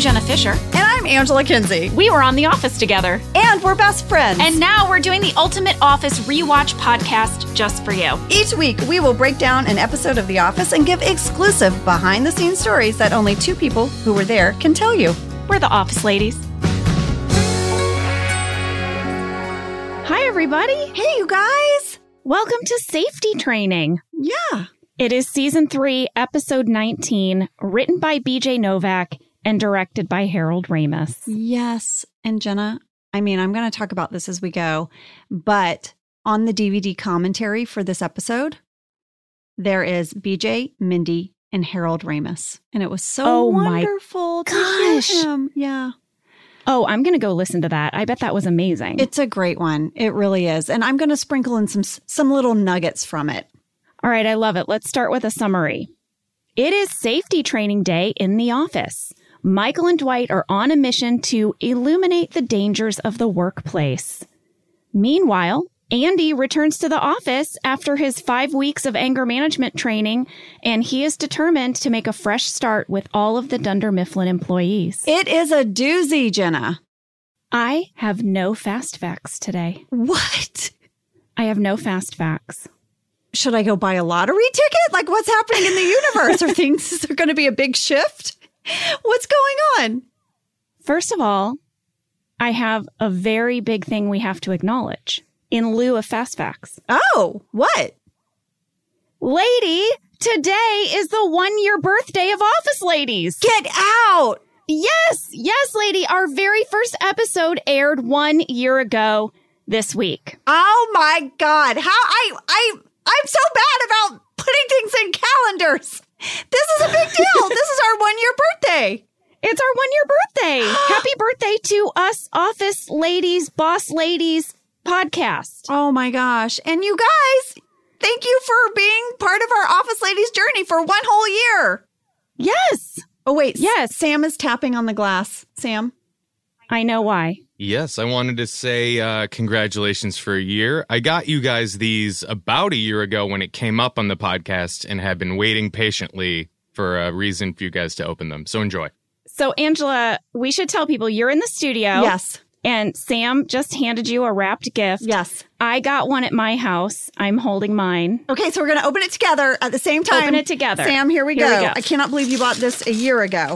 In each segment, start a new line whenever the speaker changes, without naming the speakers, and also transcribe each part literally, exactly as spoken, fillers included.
Jenna Fisher.
And I'm Angela Kinsey.
We were on The Office together.
And we're best friends.
And now we're doing the Ultimate Office Rewatch podcast just for you.
Each week, we will break down an episode of The Office and give exclusive behind-the-scenes stories that only two people who were there can tell you.
We're the Office Ladies. Hi, everybody.
Hey, you guys.
Welcome to Safety Training.
Yeah.
It is Season three, Episode nineteen, written by B J Novak and directed by Harold Ramis.
Yes. And Jenna, I mean, I'm going to talk about this as we go, but on the D V D commentary for this episode, there is B J, Mindy, and Harold Ramis. And it was so
oh
wonderful to
gosh.
hear him. Yeah.
Oh, I'm going to go listen to that. I bet that was amazing.
It's a great one. It really is. And I'm going to sprinkle in some some little nuggets from it.
All right, I love it. Let's start with a summary. It is safety training day in the office. Michael and Dwight are on a mission to illuminate the dangers of the workplace. Meanwhile, Andy returns to the office after his five weeks of anger management training, and he is determined to make a fresh start with all of the Dunder Mifflin employees.
It is a doozy, Jenna.
I have no fast facts today.
What?
I have no fast facts.
Should I go buy a lottery ticket? Like, what's happening in the universe? Are things, is there going to be a big shift? What's going on?
First of all, I have a very big thing we have to acknowledge in lieu of fast facts.
Oh, what?
Lady, today is the one-year birthday of Office Ladies.
Get out!
Yes, yes, lady. Our very first episode aired one year ago this week.
Oh my God! How I I I'm so bad about putting things in calendars. This is a big deal. This is our one-year birthday.
It's our one-year birthday. Happy birthday to us, Office Ladies, Boss Ladies podcast.
Oh my gosh! And you guys, thank you for being part of our Office Ladies journey for one whole year.
Yes.
Oh, wait.
Yes.
Sam is tapping on the glass. Sam?
I know why.
Yes, I wanted to say uh, congratulations for a year. I got you guys these about a year ago when it came up on the podcast and have been waiting patiently for a reason for you guys to open them. So enjoy.
So, Angela, we should tell people you're in the studio.
Yes.
And Sam just handed you a wrapped gift.
Yes.
I got one at my house. I'm holding mine.
Okay, so we're going to open it together at the same time.
Open it together.
Sam, here we,
Here
go.
we go.
I cannot believe you bought this a year ago.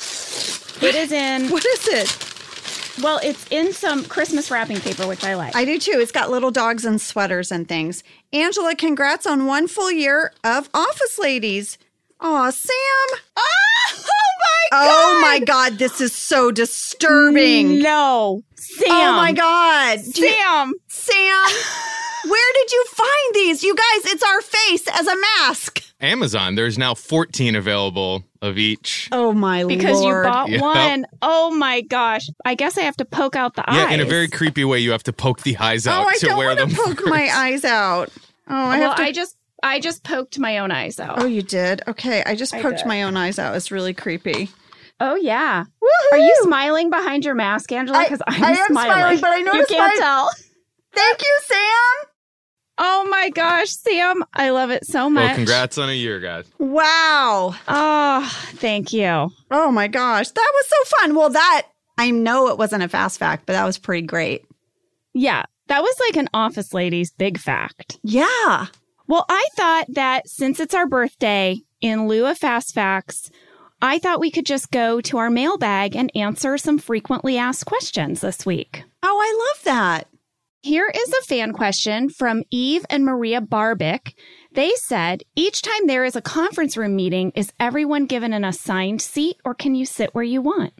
It is in...
What is it?
Well, it's in some Christmas wrapping paper, which I like.
I do too. It's got little dogs and sweaters and things. Angela, congrats on one full year of Office Ladies. Aw, Sam.
Oh, oh my God.
Oh my God, this is so disturbing.
No. Sam.
Oh my God. Do you-
Sam.
Sam, where did you find these? You guys, it's our face as a mask.
Amazon, there's now fourteen available of each.
Oh my
Because
Lord.
you bought
Yep.
one. Oh my gosh. I guess I have to poke out the
Yeah,
eyes.
in a very creepy way, you have to poke the eyes out
Oh, I
to
don't
wear
want
them.
to poke
first.
my eyes out. Oh, I
well,
have to.
I just I just poked my own eyes out.
Oh, you did? Okay, I just
I
poked
did.
my own eyes out. It's really creepy.
Oh, yeah.
Woohoo!
Are you smiling behind your mask, Angela?
I-
Because I'm
I am
smiling.
smiling, but I
You
noticed
can't
my-
tell.
Thank you, Sam.
Oh my gosh, Sam. I love it so much.
Well, congrats on a year, guys.
Wow.
Oh, thank you.
Oh my gosh, that was so fun. Well, that I know it wasn't a fast fact, but that was pretty great.
Yeah, that was like an Office Ladies big fact.
Yeah.
Well, I thought that since it's our birthday, in lieu of fast facts, I thought we could just go to our mailbag and answer some frequently asked questions this week.
Oh, I love that.
Here is a fan question from Eve and Maria Barbic. They said, each time there is a conference room meeting, is everyone given an assigned seat or can you sit where you want?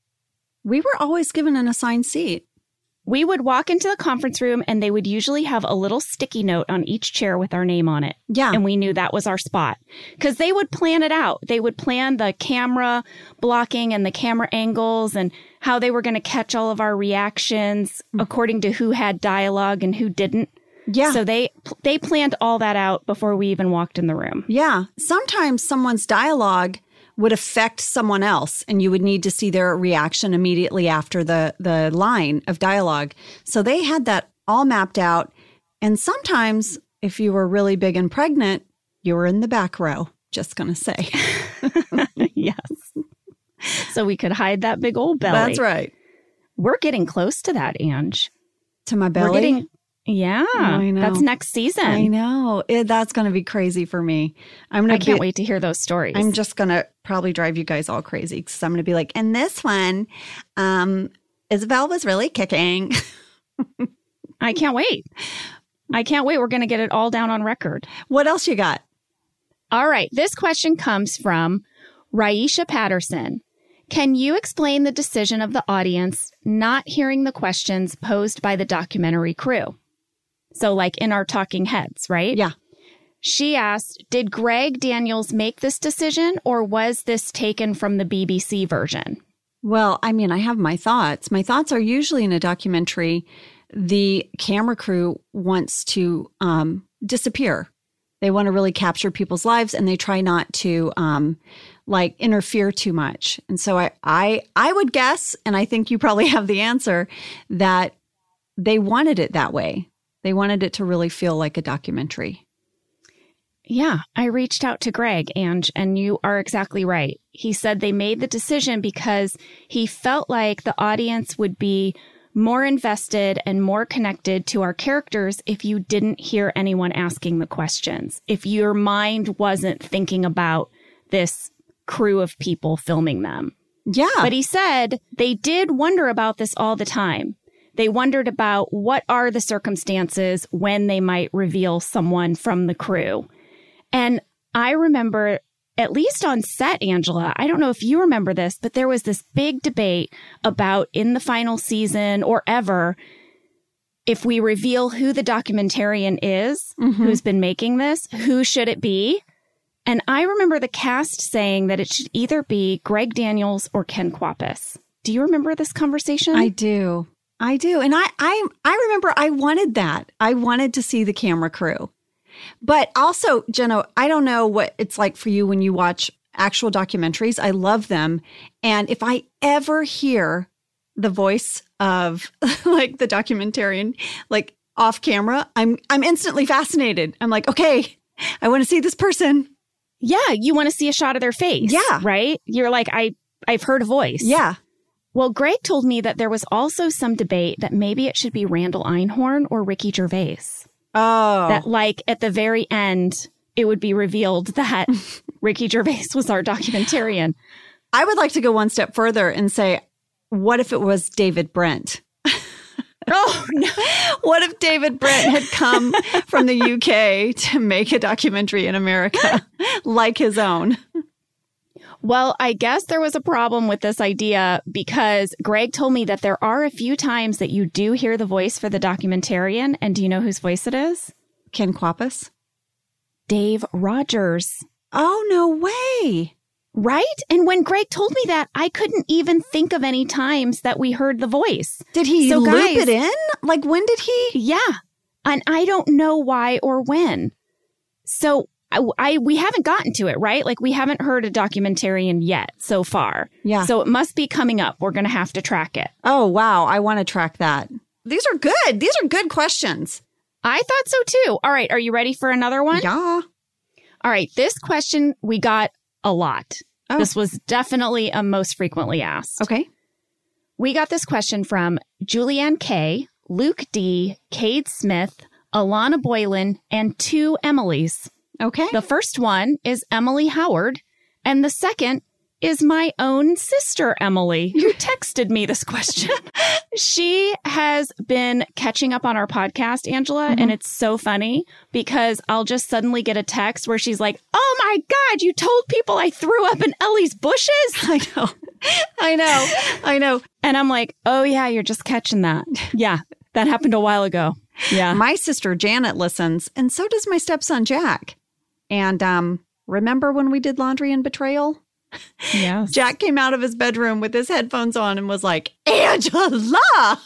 We were always given an assigned seat.
We would walk into the conference room and they would usually have a little sticky note on each chair with our name on it.
Yeah.
And we knew that was our spot because they would plan it out. They would plan the camera blocking and the camera angles and how they were going to catch all of our reactions mm-hmm. according to who had dialogue and who didn't.
Yeah.
So they they planned all that out before we even walked in the room.
Yeah. Sometimes someone's dialogue would affect someone else and you would need to see their reaction immediately after the, the line of dialogue. So they had that all mapped out. And sometimes if you were really big and pregnant, you were in the back row, just going to say.
Yes. so we could hide that big old belly.
That's right.
We're getting close to that, Ange.
To my belly?
We're getting, yeah.
I know.
That's next season.
I know. It, that's going to be crazy for me. I'm gonna
I can't
be,
wait to hear those stories.
I'm just going to probably drive you guys all crazy because I'm going to be like, and this one, um, Isabel was really kicking.
I can't wait. I can't wait. We're going to get it all down on record.
What else you got?
All right. This question comes from Raisha Patterson. Can you explain the decision of the audience not hearing the questions posed by the documentary crew? So like in our talking heads, right?
Yeah.
She asked, did Greg Daniels make this decision or was this taken from the B B C version?
Well, I mean, I have my thoughts. My thoughts are usually in a documentary, the camera crew wants to um, disappear. They want to really capture people's lives and they try not to um, like interfere too much. And so I, I, I would guess, and I think you probably have the answer, that they wanted it that way. They wanted it to really feel like a documentary.
Yeah, I reached out to Greg, Ange, and you are exactly right. He said they made the decision because he felt like the audience would be more invested and more connected to our characters if you didn't hear anyone asking the questions, if your mind wasn't thinking about this crew of people filming them.
Yeah.
But he said they did wonder about this all the time. They wondered about what are the circumstances when they might reveal someone from the crew. And I remember, at least on set, Angela, I don't know if you remember this, but there was this big debate about in the final season or ever, if we reveal who the documentarian is, mm-hmm. who's been making this, who should it be? And I remember the cast saying that it should either be Greg Daniels or Ken Kwapis. Do you remember this conversation?
I do. I do. And I, I, I remember I wanted that. I wanted to see the camera crew. But also, Jenna, I don't know what it's like for you when you watch actual documentaries. I love them. And if I ever hear the voice of like the documentarian, like off camera, I'm I'm instantly fascinated. I'm like, okay, I want to see this person.
Yeah, you want to see a shot of their face.
Yeah.
Right? You're like, I, I've heard a voice.
Yeah.
Well, Greg told me that there was also some debate that maybe it should be Randall Einhorn or Ricky Gervais.
Oh.
That like at the very end, it would be revealed that Ricky Gervais was our documentarian.
I would like to go one step further and say, what if it was David Brent?
Oh, no.
What if David Brent had come from the U K to make a documentary in America like his own?
Well, I guess there was a problem with this idea because Greg told me that there are a few times that you do hear the voice for the documentarian. And do you know whose voice it is?
Ken Kwapis?
Dave Rogers.
Oh, no way.
Right? And when Greg told me that, I couldn't even think of any times that we heard the voice.
Did he
so
loop
guys,
it in? Like, when did he?
Yeah. And I don't know why or when. So I, I we haven't gotten to it, right? Like we haven't heard a documentarian yet so far.
Yeah.
So it must be coming up. We're going to have to track it.
Oh, wow. I want to track that. These are good. These are good questions.
I thought so too. All right. Are you ready for another one?
Yeah.
All right. This question we got a lot. Oh. This was definitely a most frequently asked.
Okay.
We got this question from Julianne K, Luke D, Cade Smith, Alana Boylan, and two Emilys.
Okay.
The first one is Emily Howard, and the second is my own sister, Emily, who texted me this question. She has been catching up on our podcast, Angela, mm-hmm. and it's so funny because I'll just suddenly get a text where she's like, oh my God, you told people I threw up in Ellie's bushes?
I know. I know. I know.
And I'm like, oh yeah, you're just catching that. Yeah, that happened a while ago. Yeah.
My sister Janet listens, and so does my stepson Jack. And um, remember when we did Laundry and Betrayal?
Yes.
Jack came out of his bedroom with his headphones on and was like, Angela! I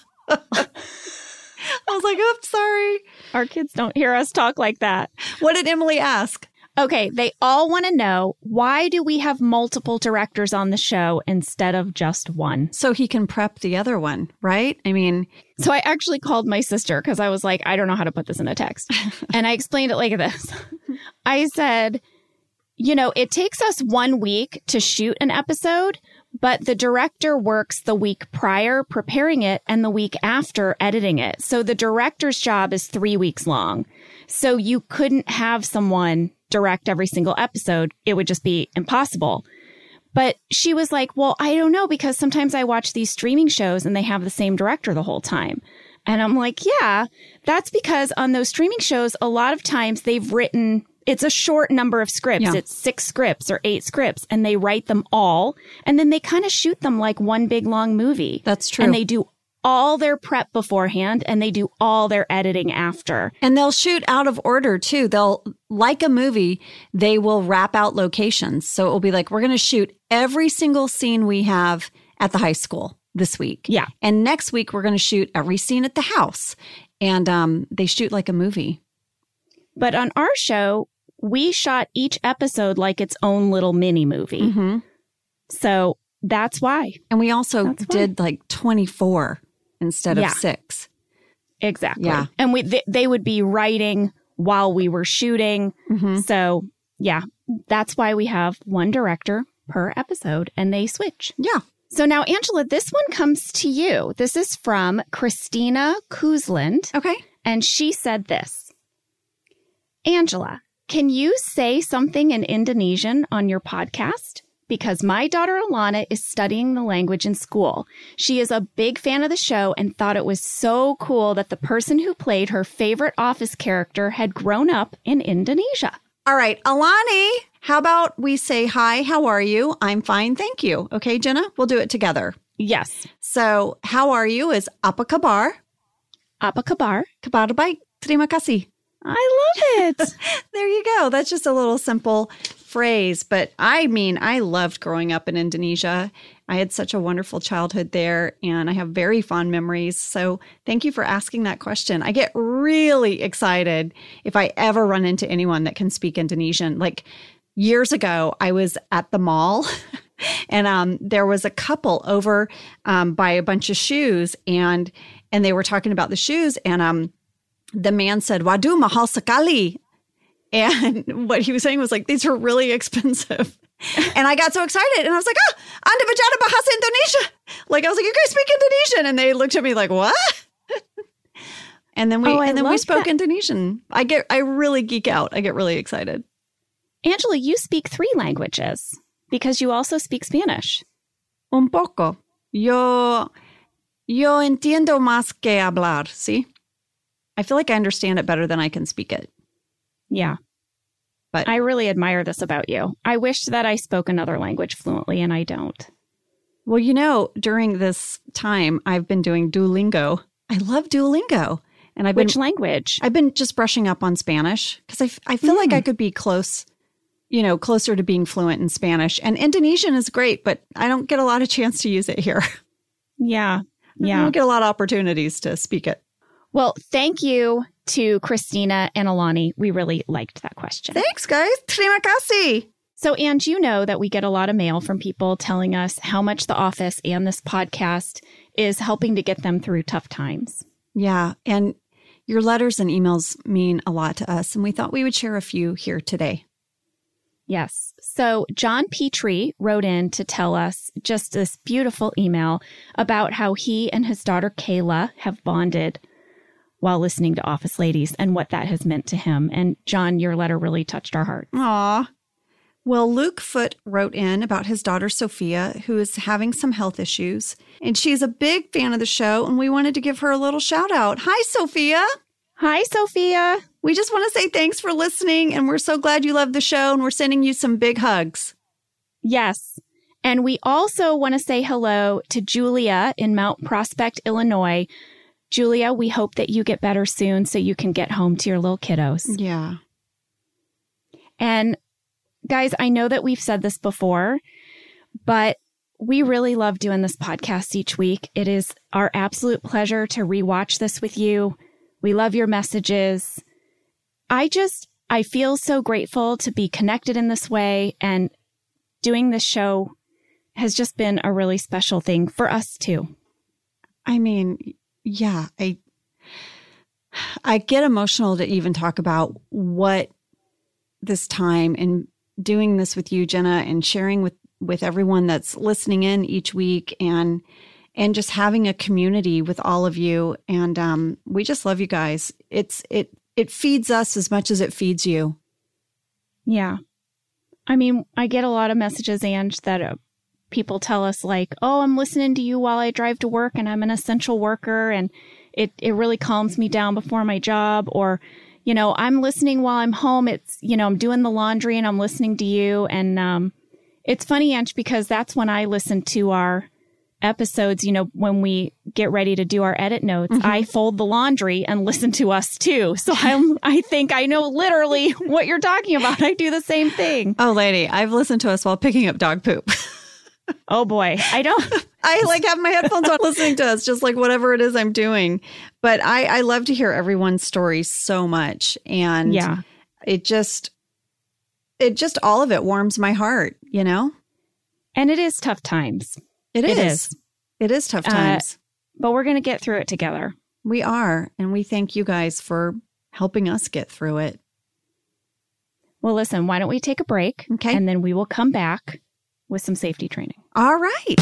was like, oh, sorry.
Our kids don't hear us talk like that.
What did Emily ask?
Okay, they all want to know, why do we have multiple directors on the show instead of just one?
So he can prep the other one, right? I mean...
So I actually called my sister because I was like, I don't know how to put this in a text. And I explained it like this. I said, you know, it takes us one week to shoot an episode, but the director works the week prior preparing it and the week after editing it. So the director's job is three weeks long. So you couldn't have someone direct every single episode. It would just be impossible. But she was like, well, I don't know, because sometimes I watch these streaming shows and they have the same director the whole time. And I'm like, yeah, that's because on those streaming shows, a lot of times they've written, it's a short number of scripts. Yeah. It's six scripts or eight scripts, and they write them all. And then they kind of shoot them like one big long movie.
That's true.
And they do all their prep beforehand and they do all their editing after.
And they'll shoot out of order too. They'll, like a movie, they will wrap out locations. So it will be like, we're going to shoot every single scene we have at the high school this week.
Yeah.
And next week, we're going to shoot every scene at the house. And um, they shoot like a movie.
But on our show, we shot each episode like its own little mini movie.
Mm-hmm.
So that's why.
And we also did like twenty-four instead of
yeah.
six.
Exactly.
Yeah.
And we th- they would be writing while we were shooting.
Mm-hmm.
So, yeah, that's why we have one director per episode and they switch.
Yeah.
So now, Angela, this one comes to you. This is from Christina Kuzland.
Okay.
And she said this. Angela, can you say something in Indonesian on your podcast? Because my daughter Alana is studying the language in school. She is a big fan of the show and thought it was so cool that the person who played her favorite Office character had grown up in Indonesia.
All right, Alani, how about we say, hi, how are you? I'm fine, thank you. Okay, Jenna, we'll do it together.
Yes.
So, how are you is apa kabar?
Apa kabar?
Kabar baik. Terima kasih.
I love it.
There you go. That's just a little simple phrase. But I mean, I loved growing up in Indonesia. I had such a wonderful childhood there, and I have very fond memories. So thank you for asking that question. I get really excited if I ever run into anyone that can speak Indonesian. Like years ago, I was at the mall and um, there was a couple over um, by a bunch of shoes, and and they were talking about the shoes, and um. the man said, "Waduh, mahal sekali." And what he was saying was like, these are really expensive. And I got so excited. And I was like, ah, Anda bicara bahasa Indonesia. Like, I was like, you guys speak Indonesian? And they looked at me like, what? and then we
oh,
and then we spoke
that.
Indonesian. I get, I really geek out. I get really excited.
Angela, you speak three languages because you also speak Spanish.
Un poco. Yo, yo entiendo más que hablar, ¿sí? I feel like I understand it better than I can speak it.
Yeah.
But
I really admire this about you. I wish that I spoke another language fluently, and I don't.
Well, you know, during this time, I've been doing Duolingo. I love Duolingo. And I've been,
Which language?
I've been just brushing up on Spanish because I, f- I feel mm. like I could be close, you know, closer to being fluent in Spanish. And Indonesian is great, but I don't get a lot of chance to use it here.
Yeah. Yeah.
I don't get a lot of opportunities to speak it.
Well, thank you to Christina and Alani. We really liked that question.
Thanks, guys. Terima kasih.
So, Ange, you know that we get a lot of mail from people telling us how much The Office and this podcast is helping to get them through tough times.
Yeah. And your letters and emails mean a lot to us. And we thought we would share a few here today.
Yes. So John Petrie wrote in to tell us just this beautiful email about how he and his daughter Kayla have bonded while listening to Office Ladies and what that has meant to him. And John, your letter really touched our heart.
Aw. Well, Luke Foote wrote in about his daughter Sophia, who is having some health issues. And she's a big fan of the show, and we wanted to give her a little shout out. Hi, Sophia.
Hi, Sophia.
We just want to say thanks for listening, and we're so glad you love the show, and we're sending you some big hugs.
Yes. And we also want to say hello to Julia in Mount Prospect, Illinois. Julia, we hope that you get better soon so you can get home to your little kiddos.
Yeah.
And guys, I know that we've said this before, but we really love doing this podcast each week. It is our absolute pleasure to rewatch this with you. We love your messages. I just, I feel so grateful to be connected in this way, and doing this show has just been a really special thing for us too.
I mean, yeah, I I get emotional to even talk about what this time in doing this with you, Jenna, and sharing with, with everyone that's listening in each week, and and just having a community with all of you. And um, we just love you guys. It's it it feeds us as much as it feeds you.
Yeah. I mean, I get a lot of messages, Ange, that uh, people tell us like, oh, I'm listening to you while I drive to work and I'm an essential worker and it, it really calms me down before my job. Or, you know, I'm listening while I'm home. It's, you know, I'm doing the laundry and I'm listening to you. And um, it's funny, Ange, because that's when I listen to our episodes, you know, when we get ready to do our edit notes, mm-hmm. I fold the laundry and listen to us too. So I'm, I think I know literally what you're talking about. I do the same thing.
Oh, lady, I've listened to us while picking up dog poop.
Oh boy, I don't.
I like have my headphones on listening to us, just like whatever it is I'm doing. But I, I love to hear everyone's stories so much. And
yeah,
it just, it just, all of it warms my heart, you know?
And it is tough times.
It is.
It is.
It is tough times.
Uh, but we're going to get through it together.
We are. And we thank you guys for helping us get through it.
Well, listen, why don't we take a break?
Okay.
And then we will come back with some safety training.
All right.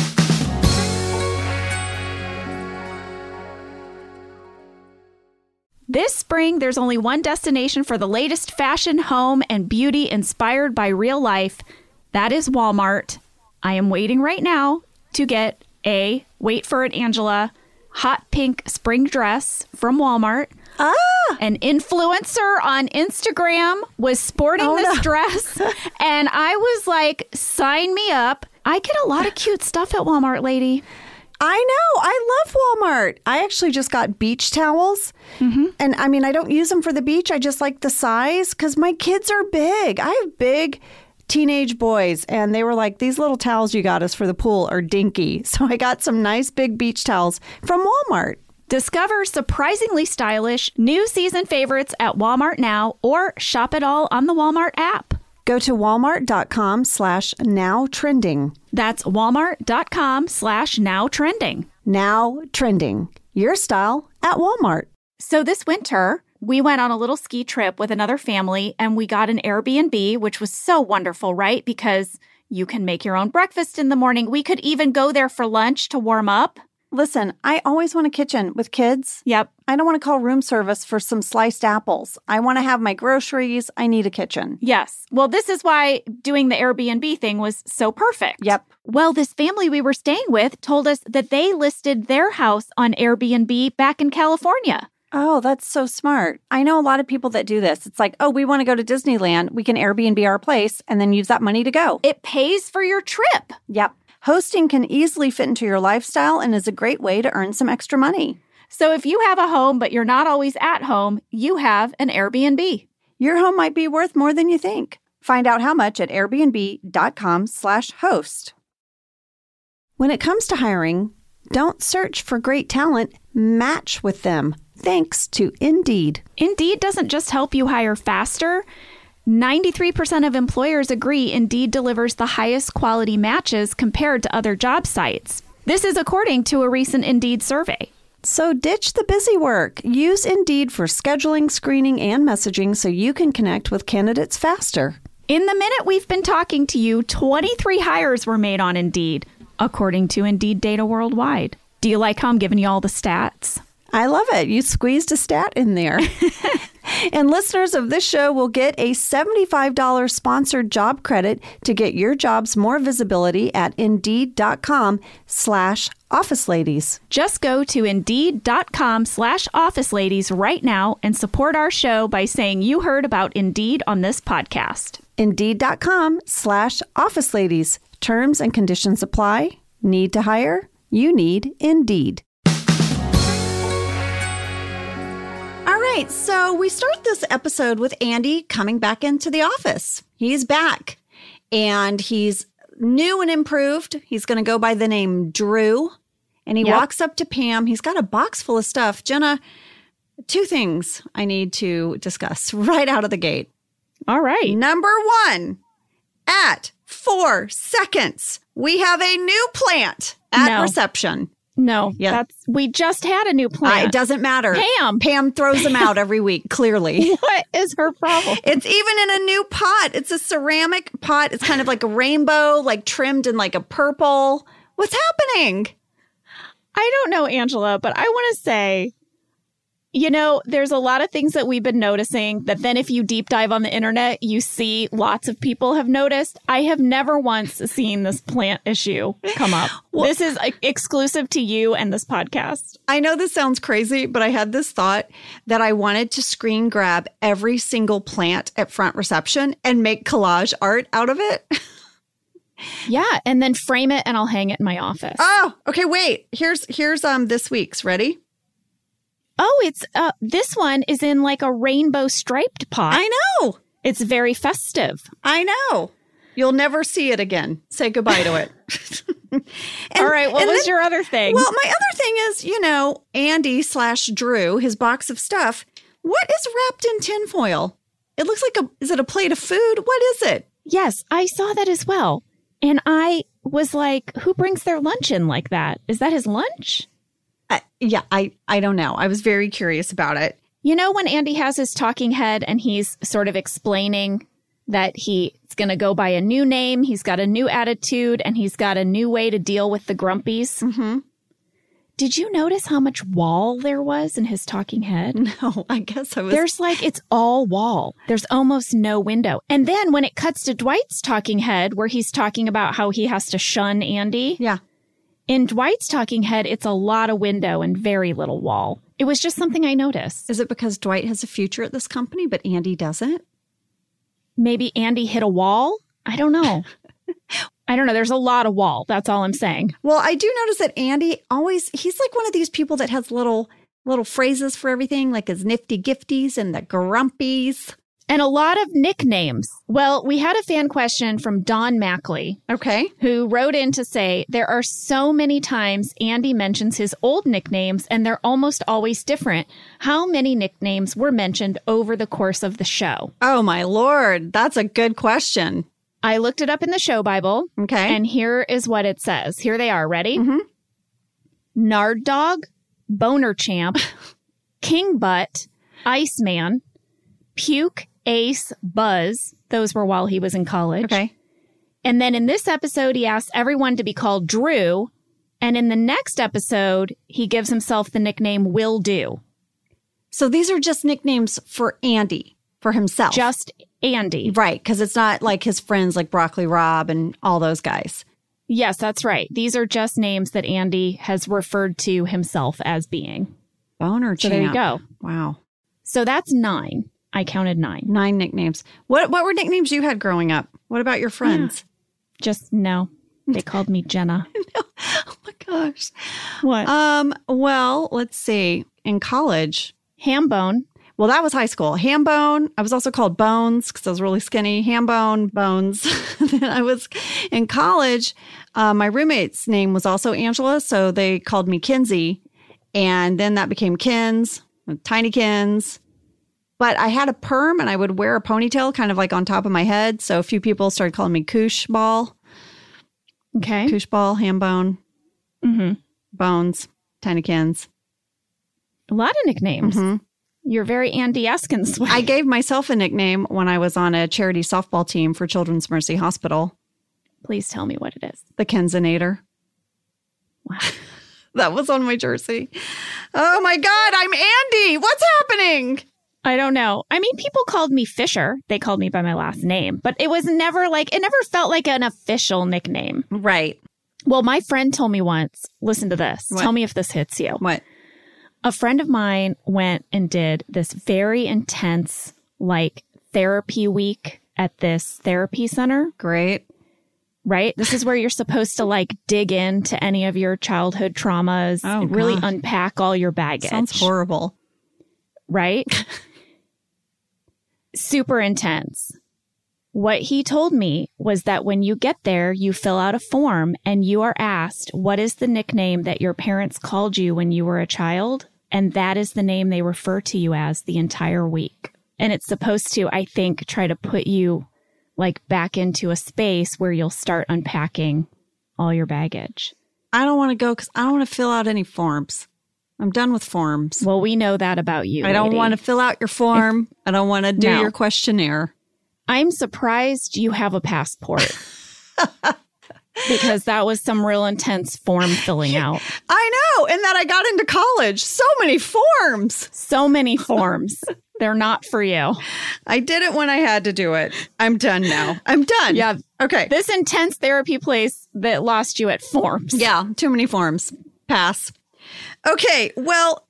This spring, there's only one destination for the latest fashion, home, and beauty inspired by real life. That is Walmart. I am waiting right now to get a, wait for it, Angela, hot pink spring dress from Walmart.
Ah!
An influencer on Instagram was sporting
oh,
this
no.
dress, and I was like, sign me up. I get a lot of cute stuff at Walmart, lady.
I know. I love Walmart. I actually just got beach towels. Mm-hmm. And I mean, I don't use them for the beach. I just like the size because my kids are big. I have big teenage boys, and they were like, these little towels you got us for the pool are dinky. So I got some nice big beach towels from Walmart.
Discover surprisingly stylish new season favorites at Walmart now, or shop it all on the Walmart app.
Go to walmart.com slash now trending.
That's walmart.com slash now trending.
Now trending. Your style at Walmart.
So this winter, we went on a little ski trip with another family, and we got an Airbnb, which was so wonderful, right? Because you can make your own breakfast in the morning. We could even go there for lunch to warm up.
Listen, I always want a kitchen with kids.
Yep.
I don't want to call room service for some sliced apples. I want to have my groceries. I need a kitchen.
Yes. Well, this is why doing the Airbnb thing was so perfect.
Yep.
Well, this family we were staying with told us that they listed their house on Airbnb back in California.
Oh, that's so smart. I know a lot of people that do this. It's like, oh, we want to go to Disneyland. We can Airbnb our place and then use that money to go.
It pays for your trip.
Yep. Hosting can easily fit into your lifestyle and is a great way to earn some extra money.
So if you have a home, but you're not always at home, you have an Airbnb.
Your home might be worth more than you think. Find out how much at airbnb.com slash host. When it comes to hiring, don't search for great talent, match with them. Thanks to Indeed.
Indeed doesn't just help you hire faster. ninety-three percent of employers agree Indeed delivers the highest quality matches compared to other job sites. This is according to a recent Indeed survey.
So ditch the busy work. Use Indeed for scheduling, screening, and messaging so you can connect with candidates faster.
In the minute we've been talking to you, twenty-three hires were made on Indeed, according to Indeed data worldwide. Do you like how I'm giving you all the stats?
I love it. You squeezed a stat in there. And listeners of this show will get a seventy-five dollars sponsored job credit to get your jobs more visibility at Indeed.com slash Office Ladies.
Just go to Indeed.com slash Office Ladies right now and support our show by saying you heard about Indeed on this podcast.
Indeed.com slash Office Ladies. Terms and conditions apply. Need to hire? You need Indeed. All right, so we start this episode with Andy coming back into the office. He's back, and he's new and improved. He's going to go by the name Drew, and he yep. walks up to Pam. He's got a box full of stuff. Jenna, two things I need to discuss right out of the gate.
All right.
Number one, at four seconds, we have a new plant at
no.
reception.
No,
Yeah.
that's we just had a new
Uh,
plant.
it doesn't matter.
Pam.
Pam throws them out every week, clearly.
What is her problem?
It's even in a new pot. It's a ceramic pot. It's kind of like a rainbow, like trimmed in like a purple. What's happening?
I don't know, Angela, but I want to say, you know, there's a lot of things that we've been noticing that then if you deep dive on the internet, you see lots of people have noticed. I have never once seen this plant issue come up.
Well,
this is uh, exclusive to you and this podcast.
I know this sounds crazy, but I had this thought that I wanted to screen grab every single plant at front reception and make collage art out of it.
Yeah, and then frame it and I'll hang it in my office.
Oh, okay, wait. Here's here's um this week's. Ready?
Oh, it's uh this one is in like a rainbow striped pot.
I know.
It's very festive.
I know. You'll never see it again. Say goodbye to it. And-
All right, what
and
was
then-
your other thing?
Well, my other thing is, you know, Andy slash Drew, his box of stuff. What is wrapped in tinfoil? It looks like a, is it a plate of food? What is it?
Yes, I saw that as well. And I was like, who brings their lunch in like that? Is that his lunch?
Uh, yeah, I, I don't know. I was very curious about it.
You know, when Andy has his talking head and he's sort of explaining that he's going to go by a new name, he's got a new attitude, and he's got a new way to deal with the grumpies.
Mm-hmm.
Did you notice how much wall there was in his talking head?
No, I guess I was.
There's like, it's all wall. There's almost no window. And then when it cuts to Dwight's talking head, where he's talking about how he has to shun Andy.
Yeah.
In Dwight's talking head, it's a lot of window and very little wall. It was just something I noticed.
Is it because Dwight has a future at this company, but Andy doesn't?
Maybe Andy hit a wall? I don't know. I don't know. There's a lot of wall. That's all I'm saying.
Well, I do notice that Andy always, he's like one of these people that has little, little phrases for everything, like his nifty gifties and the grumpies.
And a lot of nicknames. Well, we had a fan question from Don Mackley,
Okay.
who wrote in to say, there are so many times Andy mentions his old nicknames and they're almost always different. How many nicknames were mentioned over the course of the show?
Oh, my Lord. That's a good question.
I looked it up in the show Bible.
Okay.
And here is what it says. Here they are. Ready?
Mhm.
Nard Dog, Boner Champ, King Butt, Iceman, Puke, Ace, Buzz. Those were while he was in college.
Okay.
And then in this episode, he asks everyone to be called Drew. And in the next episode, he gives himself the nickname Will Do.
So these are just nicknames for Andy, for himself.
Just Andy.
Right, because it's not like his friends like Broccoli Rob and all those guys.
Yes, that's right. These are just names that Andy has referred to himself as being.
Boner
So
Champ.
there you go.
Wow.
So that's nine. I counted nine.
Nine nicknames. What what were nicknames you had growing up? What about your friends?
Just no. They called me Jenna.
Oh my gosh.
What?
Um, well, let's see. In college,
Hambone.
well, that was high school. Hambone. I was also called Bones because I was really skinny. Hambone, Bones. Then I was in college. Uh, my roommate's name was also Angela, so they called me Kinsey. And then that became Kins, Tiny Kins. But I had a perm and I would wear a ponytail kind of like on top of my head. So a few people started calling me Koosh Ball.
Okay.
Koosh Ball, Hambone,
Mm-hmm.
Bones, Tiny Kins.
A lot of nicknames.
Mhm.
You're very Andy-esque in this way.
I gave myself a nickname when I was on a charity softball team for Children's Mercy Hospital,
Please tell me what it is.
the Kenzinator.
Wow.
That was on my jersey. Oh my God, I'm Andy. What's happening?
I don't know. I mean, people called me Fisher. They called me by my last name, but it was never like, it never felt like an official nickname.
Right.
Well, my friend told me once, listen to this.
What?
Tell me if this hits you.
What?
A friend of mine went and did this very intense, like, therapy week at this therapy center,
Great.
right? This is where you're supposed to, like, dig into any of your childhood traumas,
Oh,
really
gosh.
unpack all your baggage.
Sounds horrible.
Right? Super intense. What he told me was that when you get there, you fill out a form and you are asked, what is the nickname that your parents called you when you were a child? And that is the name they refer to you as the entire week. And it's supposed to, I think, try to put you like back into a space where you'll start unpacking all your baggage.
I don't want to go because I don't want to fill out any forms. I'm done with forms.
Well, we know that about you.
I don't
lady.
want to fill out your form. If, I don't want to do
no.
your questionnaire.
I'm surprised you have a passport. Because that was some real intense form filling out.
I know. And that I got into college. So many forms.
So many forms. They're not for you.
I did it when I had to do it. I'm done now. I'm done.
Yeah.
Okay.
This intense therapy place that lost you at forms.
Yeah. Too many forms. Pass. Okay. Well,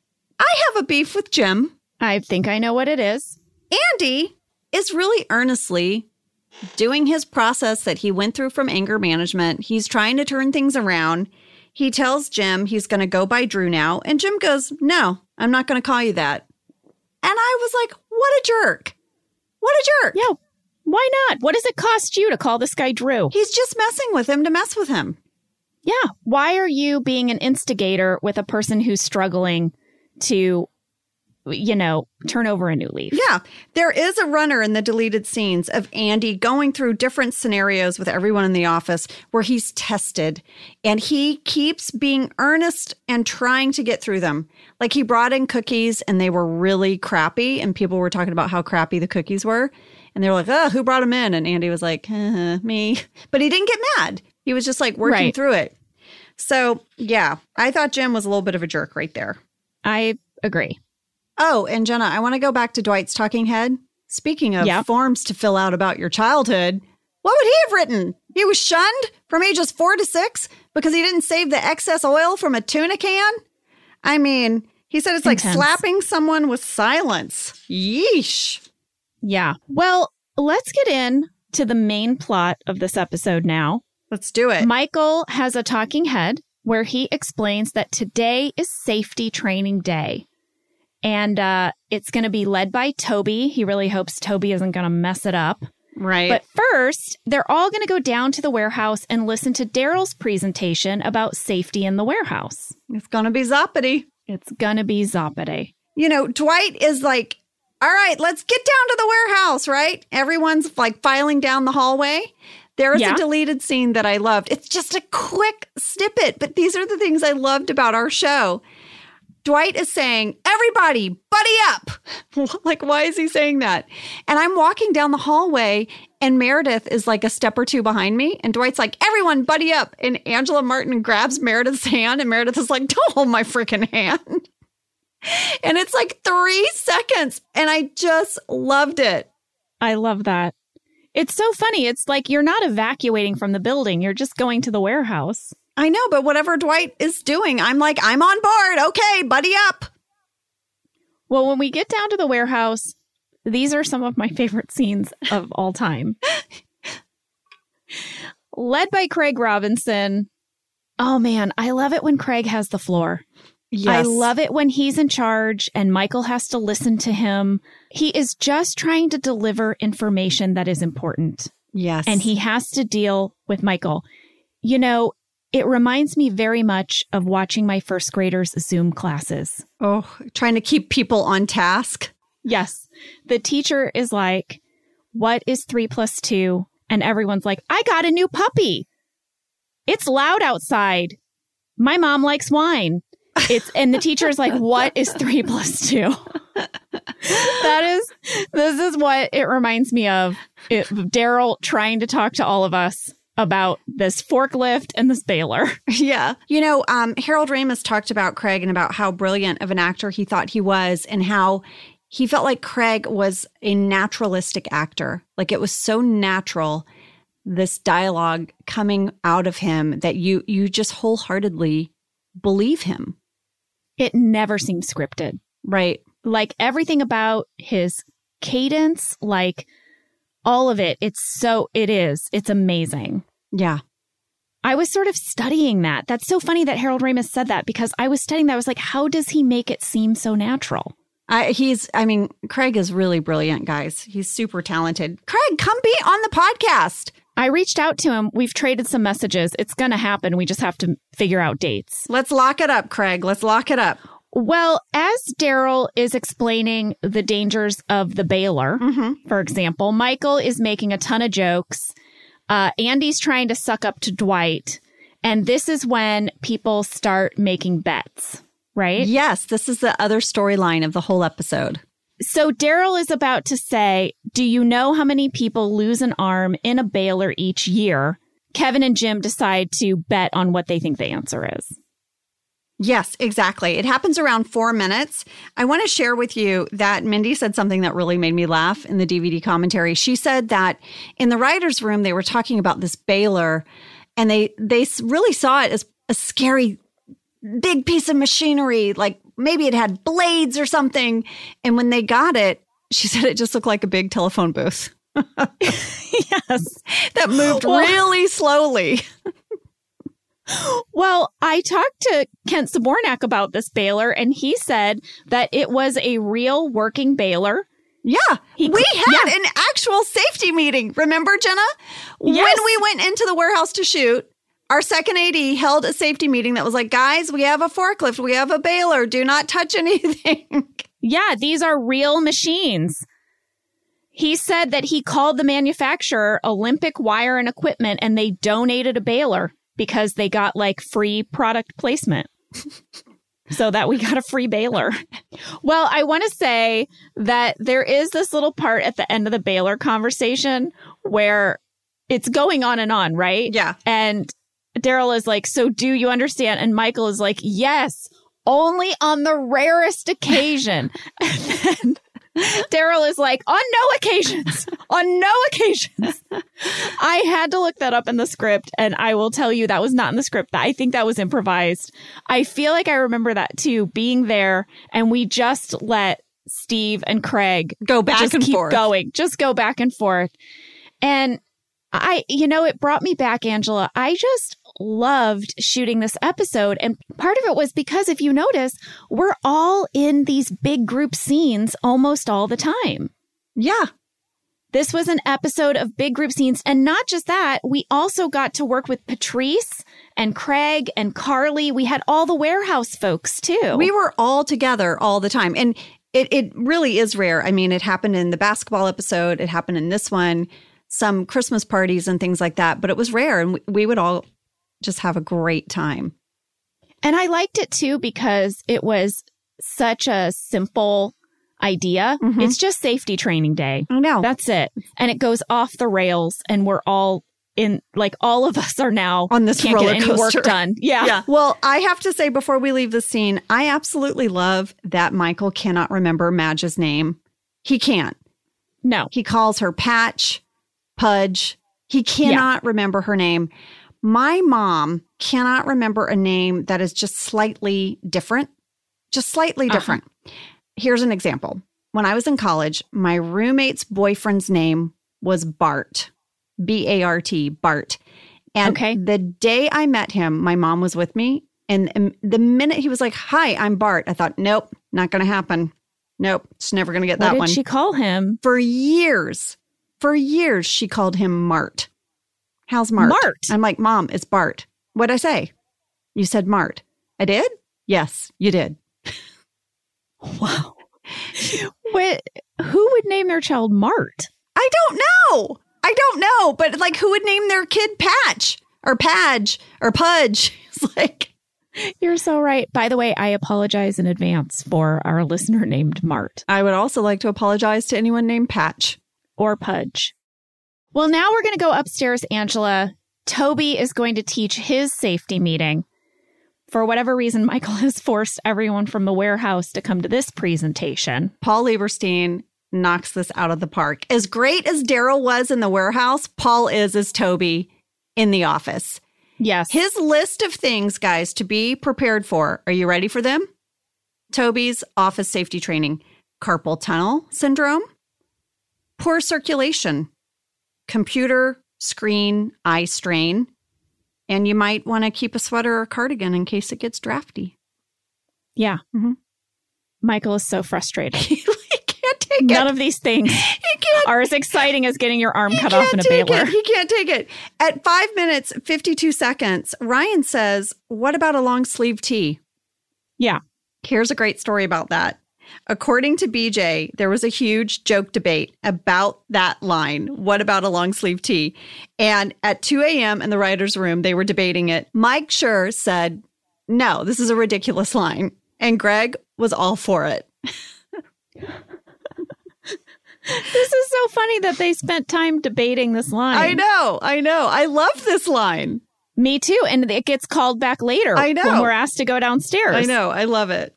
I have a beef with Jim.
I think I know what it is.
Andy is really earnestly doing his process that he went through from anger management. He's trying to turn things around. He tells Jim he's going to go by Drew now. And Jim goes, no, I'm not going to call you that. And I was like, what a jerk. What a jerk.
Yeah. Why not? What does it cost you to call this guy Drew?
He's just messing with him to mess with him.
Yeah. Why are you being an instigator with a person who's struggling to, you know, turn over a new leaf?
Yeah. There is a runner in the deleted scenes of Andy going through different scenarios with everyone in the office where he's tested and he keeps being earnest and trying to get through them. Like he brought in cookies and they were really crappy and people were talking about how crappy the cookies were. And they were like, oh, who brought them in? And Andy was like, uh, me. But he didn't get mad. He was just like working
right.
through it. So, yeah, I thought Jim was a little bit of a jerk right there.
I agree.
Oh, and Jenna, I want to go back to Dwight's talking head. Speaking of
yep.
forms to fill out about your childhood, what would he have written? He was shunned from ages four to six because he didn't save the excess oil from a tuna can? I mean, he said it's
Intense.
like slapping someone with silence. Yeesh.
Yeah. Well, let's get in to the main plot of this episode now.
Let's do it.
Michael has a talking head where he explains that today is safety training day. And uh, it's going to be led by Toby. He really hopes Toby isn't going to mess it up.
Right.
But first, they're all going to go down to the warehouse and listen to Daryl's presentation about safety in the warehouse.
It's going to be zoppity.
It's going to be zoppity.
You know, Dwight is like, all right, let's get down to the warehouse, right? Everyone's like filing down the hallway. There is
yeah.
a deleted scene that I loved. It's just a quick snippet, but these are the things I loved about our show. Dwight is saying, everybody, buddy up. Like, why is he saying that? And I'm walking down the hallway and Meredith is like a step or two behind me. And Dwight's like, everyone, buddy up. And Angela Martin grabs Meredith's hand and Meredith is like, don't hold my freaking hand. And it's like three seconds. And I just loved it.
I love that. It's so funny. It's like you're not evacuating from the building. You're just going to the warehouse.
I know, but whatever Dwight is doing, I'm like, I'm on board. Okay, buddy up.
Well, when we get down to the warehouse, these are some of my favorite scenes of all time. Led by Craig Robinson. Oh, man, I love it when Craig has the floor.
Yes.
I love it when he's in charge and Michael has to listen to him. He is just trying to deliver information that is important.
Yes.
And he has to deal with Michael. You know, it reminds me very much of watching my first graders' Zoom classes.
Oh, trying to keep people on task.
Yes. The teacher is like, what is three plus two? And everyone's like, I got a new puppy. It's loud outside. My mom likes wine. It's and the teacher is like, what is three plus two? That is, this is what it reminds me of. It, Daryl trying to talk to all of us about this forklift and this baler.
Yeah. You know, um, Harold Ramis talked about Craig and about how brilliant of an actor he thought he was and how he felt like Craig was a naturalistic actor. Like it was so natural, this dialogue coming out of him that you you just wholeheartedly believe him.
It never seemed scripted.
Right.
Like everything about his cadence, like all of it, it's so, it is, it's amazing.
Yeah.
I was sort of studying that. That's so funny that Harold Ramis said that because I was studying that. I was like, how does he make it seem so natural?
I, he's, I mean, Craig is really brilliant, guys. He's super talented. Craig, come be on the podcast.
I reached out to him. We've traded some messages. It's going to happen. We just have to figure out dates.
Let's lock it up, Craig. Let's lock it up.
Well, as Daryl is explaining the dangers of the baler,
mm-hmm.
for example, Michael is making a ton of jokes. Uh, Andy's trying to suck up to Dwight. And this is when people start making bets, right?
Yes, this is the other storyline of the whole episode.
So Daryl is about to say, do you know how many people lose an arm in a baler each year? Kevin and Jim decide to bet on what they think the answer is.
Yes, exactly. It happens around four minutes. I want to share with you that Mindy said something that really made me laugh in the D V D commentary. She said that in the writer's room, they were talking about this baler, and they, they really saw it as a scary, big piece of machinery, like maybe it had blades or something. And when they got it, she said it just looked like a big telephone booth.
Yes.
That moved well, really slowly.
Well, I talked to Kent Sabornak about this baler, and he said that it was a real working baler.
Yeah, he, we had yeah. an actual safety meeting. Remember, Jenna?
Yes.
When we went into the warehouse to shoot, our second A D held a safety meeting that was like, guys, we have a forklift. We have a baler. Do not touch anything.
Yeah, these are real machines. He said that he called the manufacturer Olympic Wire and Equipment, and they donated a baler because they got like free product placement. So that we got a free baler. Well, I want to say that there is this little part at the end of the baler conversation where it's going on and on, right?
Yeah.
And Daryl is like, so do you understand? And Michael is like, yes, only on the rarest occasion. And then Daryl is like, on no occasions, on no occasions. I had to look that up in the script, and I will tell you that was not in the script. I think that was improvised. I feel like I remember that too, being there, and we just let Steve and Craig
go back
just
and
keep
forth.
going, just go back and forth. And I, you know, it brought me back, Angela. I just loved shooting this episode. And part of it was because if you notice, we're all in these big group scenes almost all the time.
Yeah.
This was an episode of big group scenes. And not just that, we also got to work with Patrice and Craig and Carly. We had all the warehouse folks too.
We were all together all the time. And it, it really is rare. I mean, it happened in the basketball episode. It happened in this one, some Christmas parties and things like that. But it was rare. And we, we would all just have a great time.
And I liked it too because it was such a simple idea. Mm-hmm. It's just safety training day.
I know.
That's it. And it goes off the rails, and we're all in, like, all of us are now
on this
can't
roller
get any
coaster.
work done. Yeah.
yeah. Well, I have to say before we leave the scene, I absolutely love that Michael cannot remember Madge's name. He can't.
No.
He calls her Patch, Pudge. He cannot yeah. remember her name. My mom cannot remember a name that is just slightly different, just slightly different. Uh-huh. Here's an example. When I was in college, my roommate's boyfriend's name was Bart, B A R T, Bart. And
okay.
the day I met him, my mom was with me. And, and the minute he was like, hi, I'm Bart, I thought, nope, not going to happen. Nope, she's never going to get
what
that
did
one.
She call him?
For years, for years, she called him Mart. How's Mart?
Mart.
I'm like, Mom, it's Bart. What'd I say? You said Mart. I did? Yes, you did.
Wow. What? Who would name their child Mart?
I don't know. I don't know. But like, who would name their kid Patch or Padge or Pudge? It's like,
you're so right. By the way, I apologize in advance for our listener named Mart.
I would also like to apologize to anyone named Patch
or Pudge. Well, now we're going to go upstairs, Angela. Toby is going to teach his safety meeting. For whatever reason, Michael has forced everyone from the warehouse to come to this presentation.
Paul Lieberstein knocks this out of the park. As great as Daryl was in the warehouse, Paul is as Toby in the office.
Yes.
His list of things, guys, to be prepared for. Are you ready for them? Toby's office safety training. Carpal tunnel syndrome. Poor circulation. Computer, screen, eye strain. And you might want to keep a sweater or cardigan in case it gets drafty.
Yeah.
Mm-hmm.
Michael is so frustrated.
he can't take
None
it.
of these things
he can't,
are as exciting as getting your arm
he
cut off in a baler.
It. He can't take it. At five minutes, fifty-two seconds, Ryan says, what about a long sleeve tee?
Yeah.
Here's a great story about that. According to B J, there was a huge joke debate about that line. What about a long sleeve tee? And at two a.m. in the writer's room, they were debating it. Mike Schur said, no, this is a ridiculous line. And Greg was all for it.
This is so funny that they spent time debating this line.
I know. I know. I love this line.
Me too. And it gets called back later.
I know.
When we're asked to go downstairs.
I know. I love it.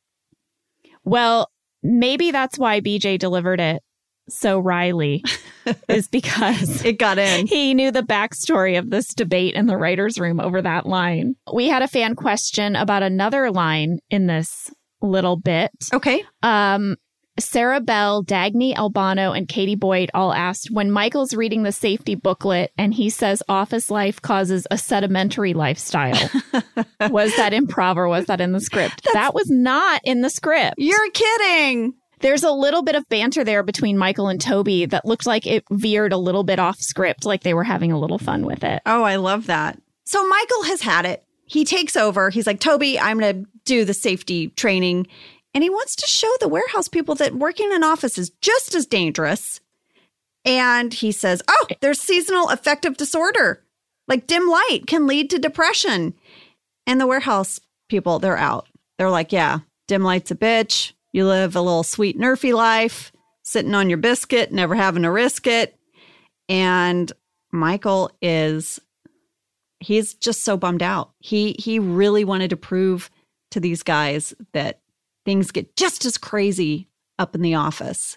Well, maybe that's why B J delivered it so wryly, is because
it got in.
He knew the backstory of this debate in the writer's room over that line. We had a fan question about another line in this little bit.
Okay.
Um, Sarah Bell, Dagny Albano, and Katie Boyd all asked, when Michael's reading the safety booklet and he says office life causes a sedimentary lifestyle, was that improv or was that in the script? That's, that was not in the script.
You're kidding.
There's a little bit of banter there between Michael and Toby that looked like it veered a little bit off script, like they were having a little fun with it.
Oh, I love that. So Michael has had it. He takes over. He's like, Toby, I'm going to do the safety training. And he wants to show the warehouse people that working in an office is just as dangerous. And he says, oh, there's seasonal affective disorder. Like dim light can lead to depression. And the warehouse people, they're out. They're like, yeah, dim light's a bitch. You live a little sweet nerfy life, sitting on your biscuit, never having to risk it. And Michael is, he's just so bummed out. He he really wanted to prove to these guys that things get just as crazy up in the office.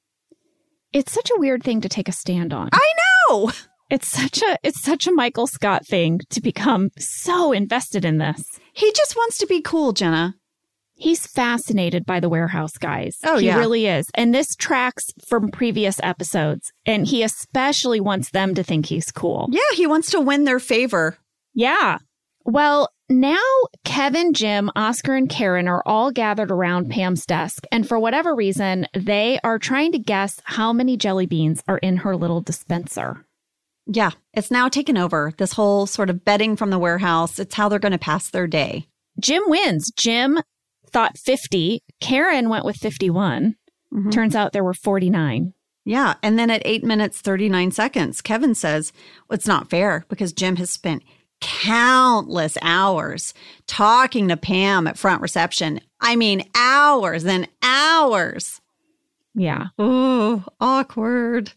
It's such a weird thing to take a stand on.
I know.
It's such a it's such a Michael Scott thing to become so invested in this.
He just wants to be cool, Jenna.
He's fascinated by the warehouse guys.
Oh,
he
yeah.
He really is. And this tracks from previous episodes. And he especially wants them to think he's cool.
Yeah, he wants to win their favor.
Yeah. Well, now Kevin, Jim, Oscar, and Karen are all gathered around Pam's desk. And for whatever reason, they are trying to guess how many jelly beans are in her little dispenser.
Yeah, it's now taken over. This whole sort of betting from the warehouse. It's how they're going to pass their day.
Jim wins. Jim thought fifty. Karen went with fifty-one. Mm-hmm. Turns out there were forty-nine.
Yeah. And then at eight minutes, thirty-nine seconds, Kevin says, well, it's not fair because Jim has spent countless hours talking to Pam at front reception. I mean, hours and hours.
Yeah.
Oh, awkward.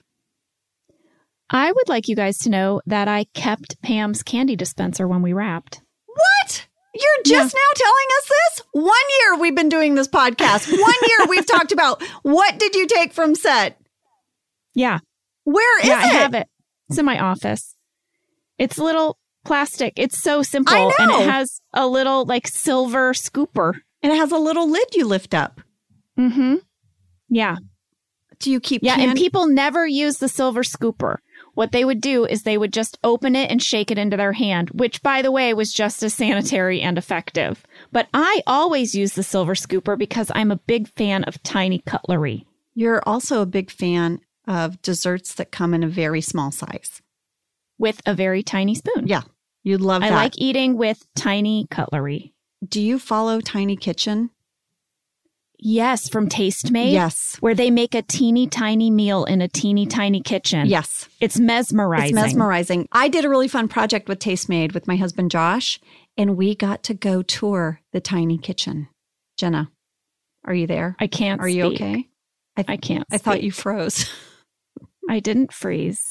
I would like you guys to know that I kept Pam's candy dispenser when we wrapped.
What? You're just yeah. now telling us this? One year we've been doing this podcast. One year we've talked about what did you take from set?
Yeah.
Where is
yeah,
it?
I have it. It's in my office. It's little plastic. It's so simple.
I know.
And it has a little like silver scooper.
And it has a little lid you lift up.
Mm-hmm. Yeah.
Do you keep
Yeah,
can-
and people never use the silver scooper. What they would do is they would just open it and shake it into their hand, which, by the way, was just as sanitary and effective. But I always use the silver scooper because I'm a big fan of tiny cutlery.
You're also a big fan of desserts that come in a very small size.
With a very tiny spoon.
Yeah, you love
I
that.
I like eating with tiny cutlery.
Do you follow Tiny Kitchen?
Yes, from Tastemade.
Yes.
Where they make a teeny tiny meal in a teeny tiny kitchen.
Yes.
It's mesmerizing.
It's mesmerizing. I did a really fun project with Tastemade with my husband, Josh, and we got to go tour the Tiny Kitchen. Jenna, are you there?
I can't
Are you
speak.
okay? I,
I can't
I
speak.
thought you froze.
I didn't freeze.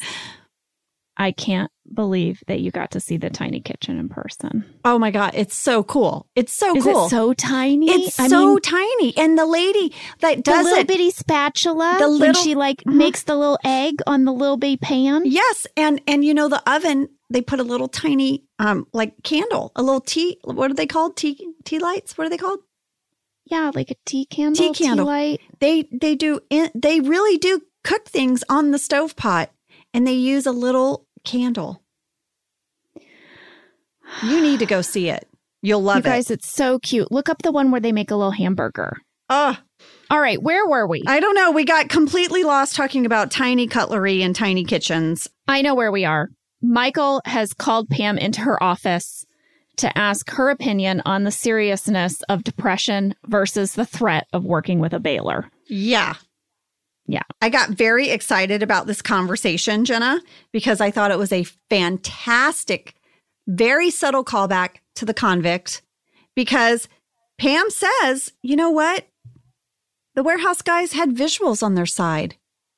I can't believe that you got to see the Tiny Kitchen in person.
Oh my God, it's so cool. It's so
Is
cool.
It so tiny?
It's
I
so
mean,
tiny. And the lady that does
the little
it,
bitty spatula
the
when
little,
she like
uh-huh.
makes the little egg on the little bitty pan.
Yes. And and you know, the oven, they put a little tiny um like candle, a little tea. What are they called? Tea tea lights? What are they called?
Yeah, like a tea candle.
Tea candle.
Tea light.
They they do they really do cook things on the stovetop, and they use a little candle. You need to go see it. You'll love
you guys,
it.
it's so cute. Look up the one where they make a little hamburger.
Oh,
all right. Where were we?
I don't know. We got completely lost talking about tiny cutlery and tiny kitchens.
I know where we are. Michael has called Pam into her office to ask her opinion on the seriousness of depression versus the threat of working with a bailer.
Yeah.
Yeah.
I got very excited about this conversation, Jenna, because I thought it was a fantastic, very subtle callback to The Convict, because Pam says, you know what? The warehouse guys had visuals on their side.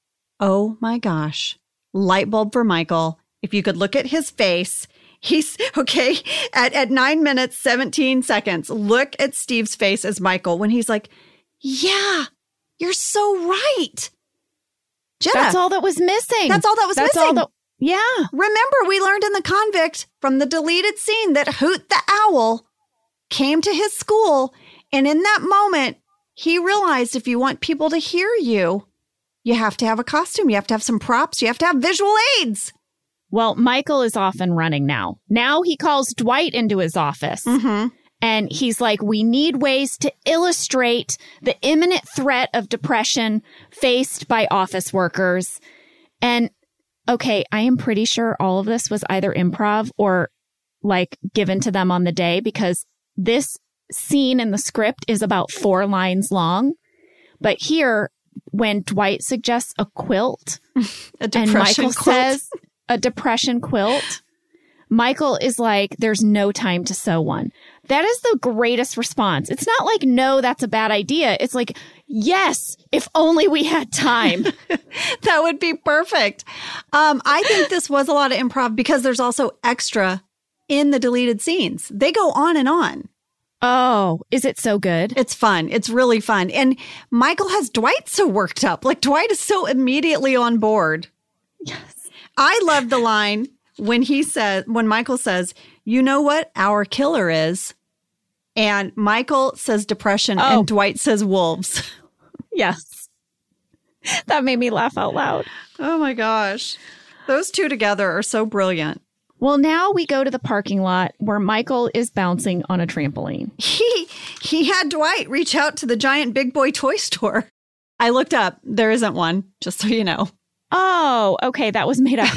Oh my gosh. Light bulb for Michael. If you could look at his face, he's okay. At, at nine minutes, seventeen seconds, look at Steve's face as Michael when he's like, yeah, you're so right. Jenna,
That's all that was missing.
That's all that was
That's
missing.
All that, yeah.
Remember, we learned in The Convict from the deleted scene that Hoot the Owl came to his school. And in that moment, he realized if you want people to hear you, you have to have a costume. You have to have some props. You have to have visual aids.
Well, Michael is off and running now. Now he calls Dwight into his office.
Mm-hmm.
And he's like, we need ways to illustrate the imminent threat of depression faced by office workers. And okay, I am pretty sure all of this was either improv or like given to them on the day, because this scene in the script is about four lines long. But here, when Dwight suggests a quilt
a depression
and Michael
quilt.
says a depression quilt, Michael is like, there's no time to sew one. That is the greatest response. It's not like, no, that's a bad idea. It's like, yes, if only we had time.
That would be perfect. Um, I think this was a lot of improv because there's also extra in the deleted scenes. They go on and on.
Oh, is it so good?
It's fun. It's really fun. And Michael has Dwight so worked up. Like Dwight is so immediately on board.
Yes.
I love the line when he says, when Michael says, you know what our killer is? And Michael says depression
Oh.
and Dwight says wolves.
Yes. That made me laugh out loud.
Oh my gosh. Those two together are so brilliant.
Well, now we go to the parking lot where Michael is bouncing on a trampoline.
He he had Dwight reach out to the giant big boy toy store. I looked up. There isn't one, just so you know.
Oh, okay. That was made up.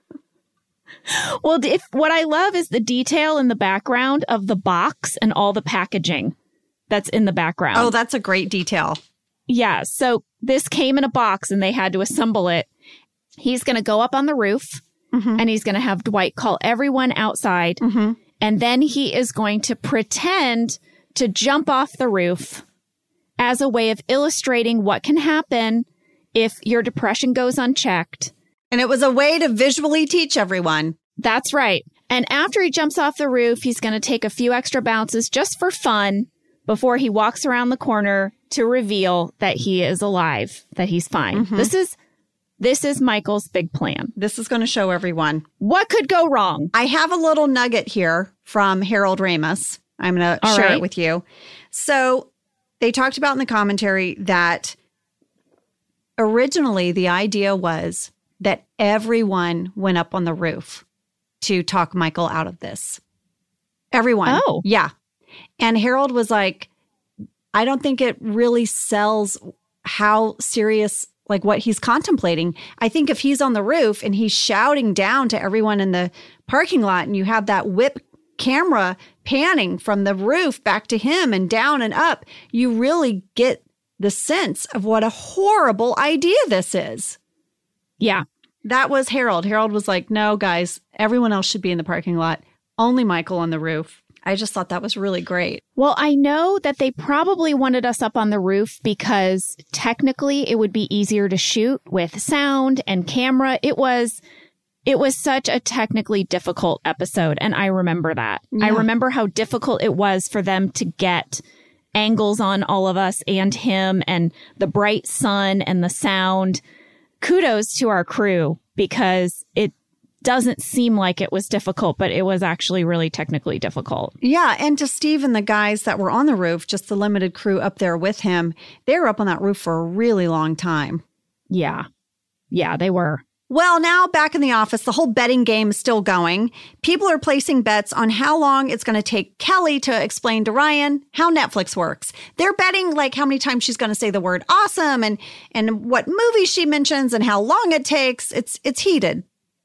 Well, if what I love is the detail in the background of the box and all the packaging that's in the background.
Oh, that's a great detail.
Yeah. So this came in a box and they had to assemble it. He's going to go up on the roof. Mm-hmm. And he's going to have Dwight call everyone outside.
Mm-hmm.
And then he is going to pretend to jump off the roof as a way of illustrating what can happen if your depression goes unchecked.
And it was a way to visually teach everyone.
That's right. And after he jumps off the roof, he's going to take a few extra bounces just for fun before he walks around the corner to reveal that he is alive, that he's fine. Mm-hmm. This is This is Michael's big plan.
This is going to show everyone.
What could go wrong?
I have a little nugget here from Harold Ramis. I'm going to share
right.
it with you. So they talked about in the commentary that originally the idea was that everyone went up on the roof to talk Michael out of this. Everyone.
Oh.
Yeah. And Harold was like, I don't think it really sells how serious like what he's contemplating. I think if he's on the roof and he's shouting down to everyone in the parking lot and you have that whip camera panning from the roof back to him and down and up, you really get the sense of what a horrible idea this is.
Yeah.
That was Harold. Harold was like, no, guys, everyone else should be in the parking lot. Only Michael on the roof. I just thought that was really great.
Well, I know that they probably wanted us up on the roof because technically it would be easier to shoot with sound and camera. It was it was such a technically difficult episode, and I remember that.
Yeah.
I remember how difficult it was for them to get angles on all of us and him and the bright sun and the sound. Kudos to our crew because it doesn't seem like it was difficult, but it was actually really technically difficult.
Yeah. And to Steve and the guys that were on the roof, just the limited crew up there with him, they were up on that roof for a really long time.
Yeah. Yeah, they were.
Well, now back in the office, the whole betting game is still going. People are placing bets on how long it's going to take Kelly to explain to Ryan how Netflix works. They're betting like how many times she's going to say the word awesome and, and what movie she mentions and how long it takes. It's, it's heated.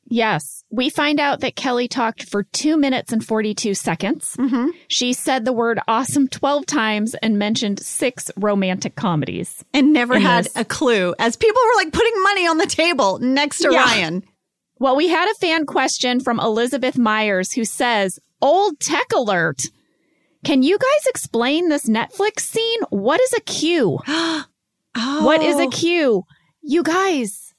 Yes. We find out that Kelly talked for two minutes and forty-two seconds.
Mm-hmm.
She said the word awesome twelve times and mentioned six romantic comedies.
And never
in
had
this.
a clue as people were like putting money on the table next to
Yeah.
Ryan.
Well, we had a fan question from Elizabeth Myers who says, old tech alert. Can you guys explain this Netflix scene? What is a Q?
oh.
What is a Q? You guys.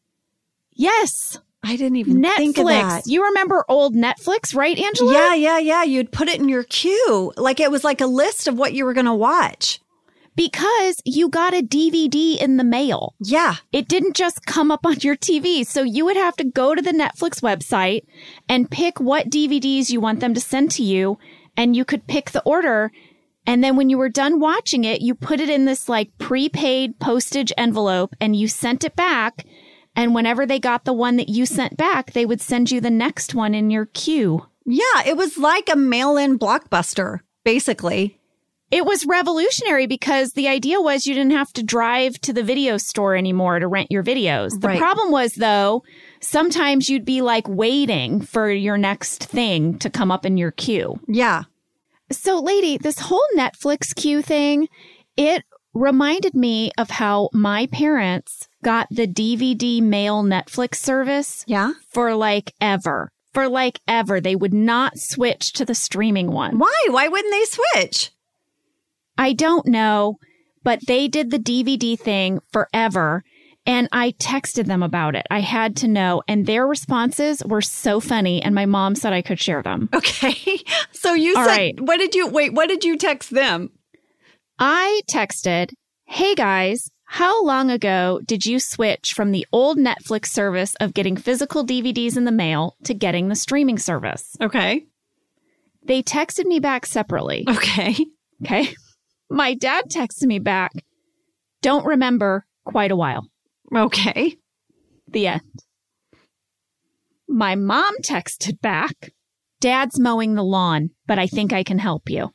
Yes.
I didn't even
Netflix.
think of that.
You remember old Netflix, right, Angela?
Yeah, yeah, yeah. You'd put it in your queue. Like it was like a list of what you were going to watch.
Because you got a D V D in the mail.
Yeah.
It didn't just come up on your T V. So you would have to go to the Netflix website and pick what D V Ds you want them to send to you. And you could pick the order. And then when you were done watching it, you put it in this like prepaid postage envelope and you sent it back. And whenever they got the one that you sent back, they would send you the next one in your queue.
Yeah. It was like a mail-in Blockbuster, basically.
It was revolutionary because the idea was you didn't have to drive to the video store anymore to rent your videos. The
Right.
problem was, though, sometimes you'd be like waiting for your next thing to come up in your queue.
Yeah.
So, lady, this whole Netflix queue thing, it reminded me of how my parents got the D V D mail Netflix service
Yeah.
for like ever. For like ever. They would not switch to the streaming one.
Why? Why wouldn't they switch?
I don't know, but they did the D V D thing forever. And I texted them about it. I had to know. And their responses were so funny. And my mom said I could share them.
Okay. So you
All
said,
right.
what did you, wait, what did you text them?
I texted, hey guys, how long ago did you switch from the old Netflix service of getting physical D V Ds in the mail to getting the streaming service?
Okay.
They texted me back separately.
Okay.
Okay. My dad texted me back, don't remember, quite a while.
Okay.
The end. My mom texted back, Dad's mowing the lawn, but I think I can help you.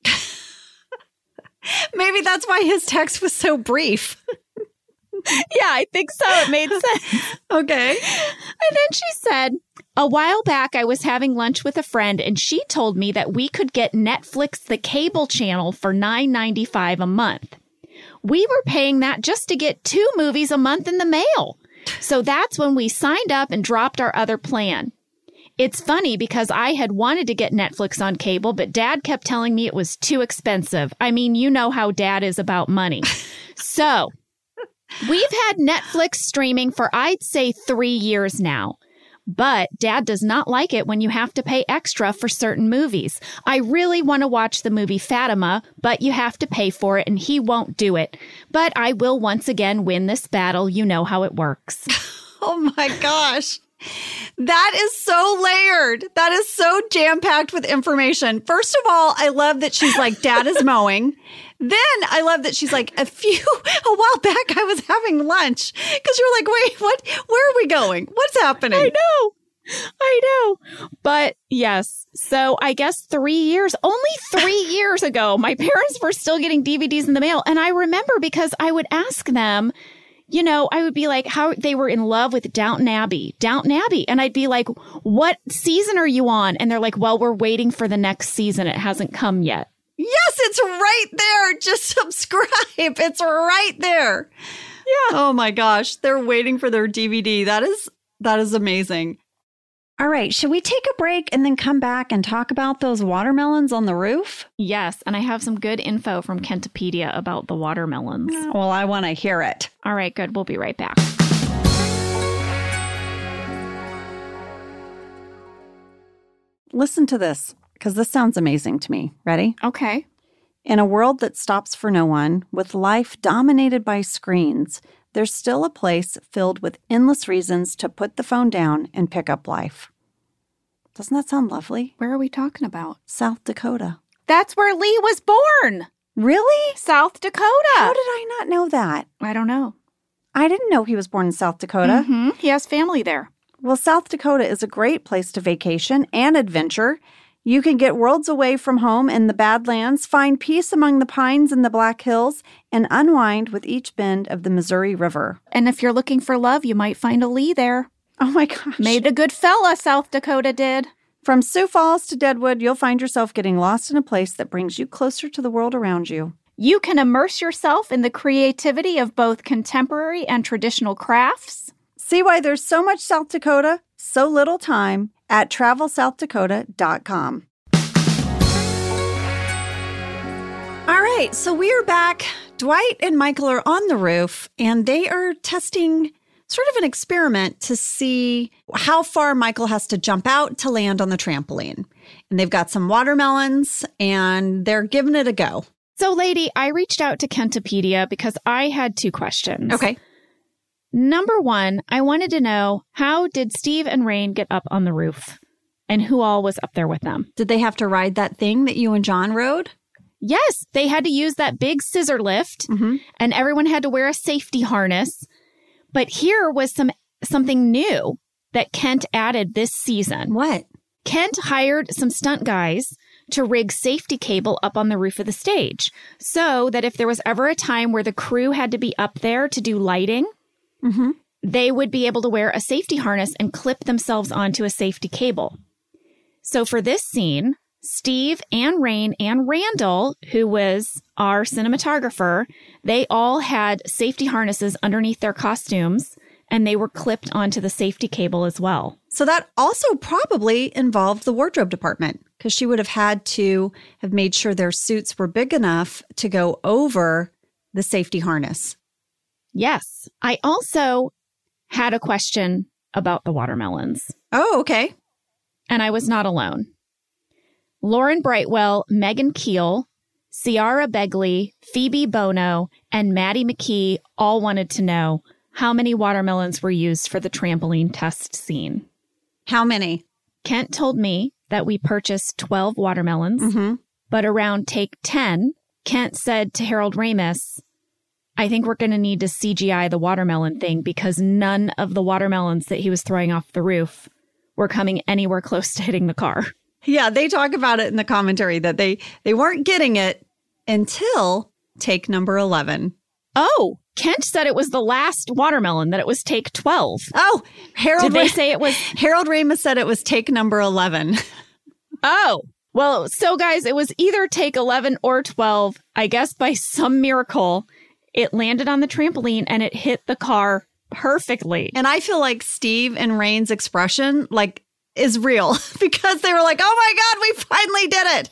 Maybe that's why his text was so brief.
Yeah, I think so. It made sense.
Okay.
And then she said, a while back, I was having lunch with a friend and she told me that we could get Netflix, the cable channel, for nine ninety-five a month. We were paying that just to get two movies a month in the mail. So that's when we signed up and dropped our other plan. It's funny because I had wanted to get Netflix on cable, but Dad kept telling me it was too expensive. I mean, you know how Dad is about money. So we've had Netflix streaming for, I'd say, three years now. But Dad does not like it when you have to pay extra for certain movies. I really want to watch the movie Fatima, but you have to pay for it and he won't do it. But I will once again win this battle. You know how it works.
Oh my gosh. That is so layered. That is so jam-packed with information. First of all, I love that she's like, Dad is mowing. Then I love that she's like, a few, a while back, I was having lunch. Because you're like, wait, what? Where are we going? What's happening?
I know. I know. But yes. So I guess three years, only three years ago, my parents were still getting D V Ds in the mail. And I remember because I would ask them, you know, I would be like, how they were in love with Downton Abbey, Downton Abbey. And I'd be like, what season are you on? And they're like, well, we're waiting for the next season. It hasn't come yet.
Yes, it's right there. Just subscribe. It's right there. Yeah. Oh my gosh. They're waiting for their D V D. That is, that is amazing. All right. Should we take a break and then come back and talk about those watermelons on the roof?
Yes. And I have some good info from Kentopedia about the watermelons.
Well, I want to hear it.
All right, good. We'll be right back.
Listen to this, because this sounds amazing to me. Ready?
Okay.
In a world that stops for no one, with life dominated by screens, there's still a place filled with endless reasons to put the phone down and pick up life. Doesn't that sound lovely?
Where are we talking about?
South Dakota.
That's where Lee was born.
Really?
South Dakota.
How did I not know that?
I don't know.
I didn't know he was born in South Dakota.
Mm-hmm. He has family there.
Well, South Dakota is a great place to vacation and adventure. You can get worlds away from home in the Badlands, find peace among the pines in the Black Hills, and unwind with each bend of the Missouri River.
And if you're looking for love, you might find a Lee there.
Oh my gosh.
Made a good fella, South Dakota did.
From Sioux Falls to Deadwood, you'll find yourself getting lost in a place that brings you closer to the world around you.
You can immerse yourself in the creativity of both contemporary and traditional crafts.
See why there's so much South Dakota, so little time at travel south dakota dot com. All right, so we are back. Dwight and Michael are on the roof, and they are testing sort of an experiment to see how far Michael has to jump out to land on the trampoline. And they've got some watermelons, and they're giving it a go.
So, lady, I reached out to Kentopedia because I had two questions.
Okay.
Number one, I wanted to know, how did Steve and Rain get up on the roof? And who all was up there with them?
Did they have to ride that thing that you and John rode?
Yes, they had to use that big scissor lift,
Mm-hmm.
and everyone had to wear a safety harness. But here was some something new that Kent added this season.
What?
Kent hired some stunt guys to rig safety cable up on the roof of the stage so that if there was ever a time where the crew had to be up there to do lighting,
Mm-hmm.
they would be able to wear a safety harness and clip themselves onto a safety cable. So for this scene, Steve and Rain and Randall, who was our cinematographer, they all had safety harnesses underneath their costumes, and they were clipped onto the safety cable as well.
So that also probably involved the wardrobe department, because she would have had to have made sure their suits were big enough to go over the safety harness.
Yes. I also had a question about the watermelons,
Oh, okay.
and I was not alone. Lauren Brightwell, Megan Keel, Ciara Begley, Phoebe Bono, and Maddie McKee all wanted to know how many watermelons were used for the trampoline test scene.
How many?
Kent told me that we purchased twelve watermelons,
Mm-hmm.
but around take ten, Kent said to Harold Ramis, I think we're going to need to C G I the watermelon thing because none of the watermelons that he was throwing off the roof were coming anywhere close to hitting the car.
Yeah, they talk about it in the commentary that they, they weren't getting it until take number eleven.
Oh, Kent said it was the last watermelon, that it was take twelve.
Oh, Harold
Did they
Ra-
say it was?
Harold Ramis said it was take number eleven.
Oh, well, so guys, it was either take eleven or twelve. I guess by some miracle, it landed on the trampoline and it hit the car perfectly.
And I feel like Steve and Rain's expression, like, is real because they were like, oh my God, we finally did it.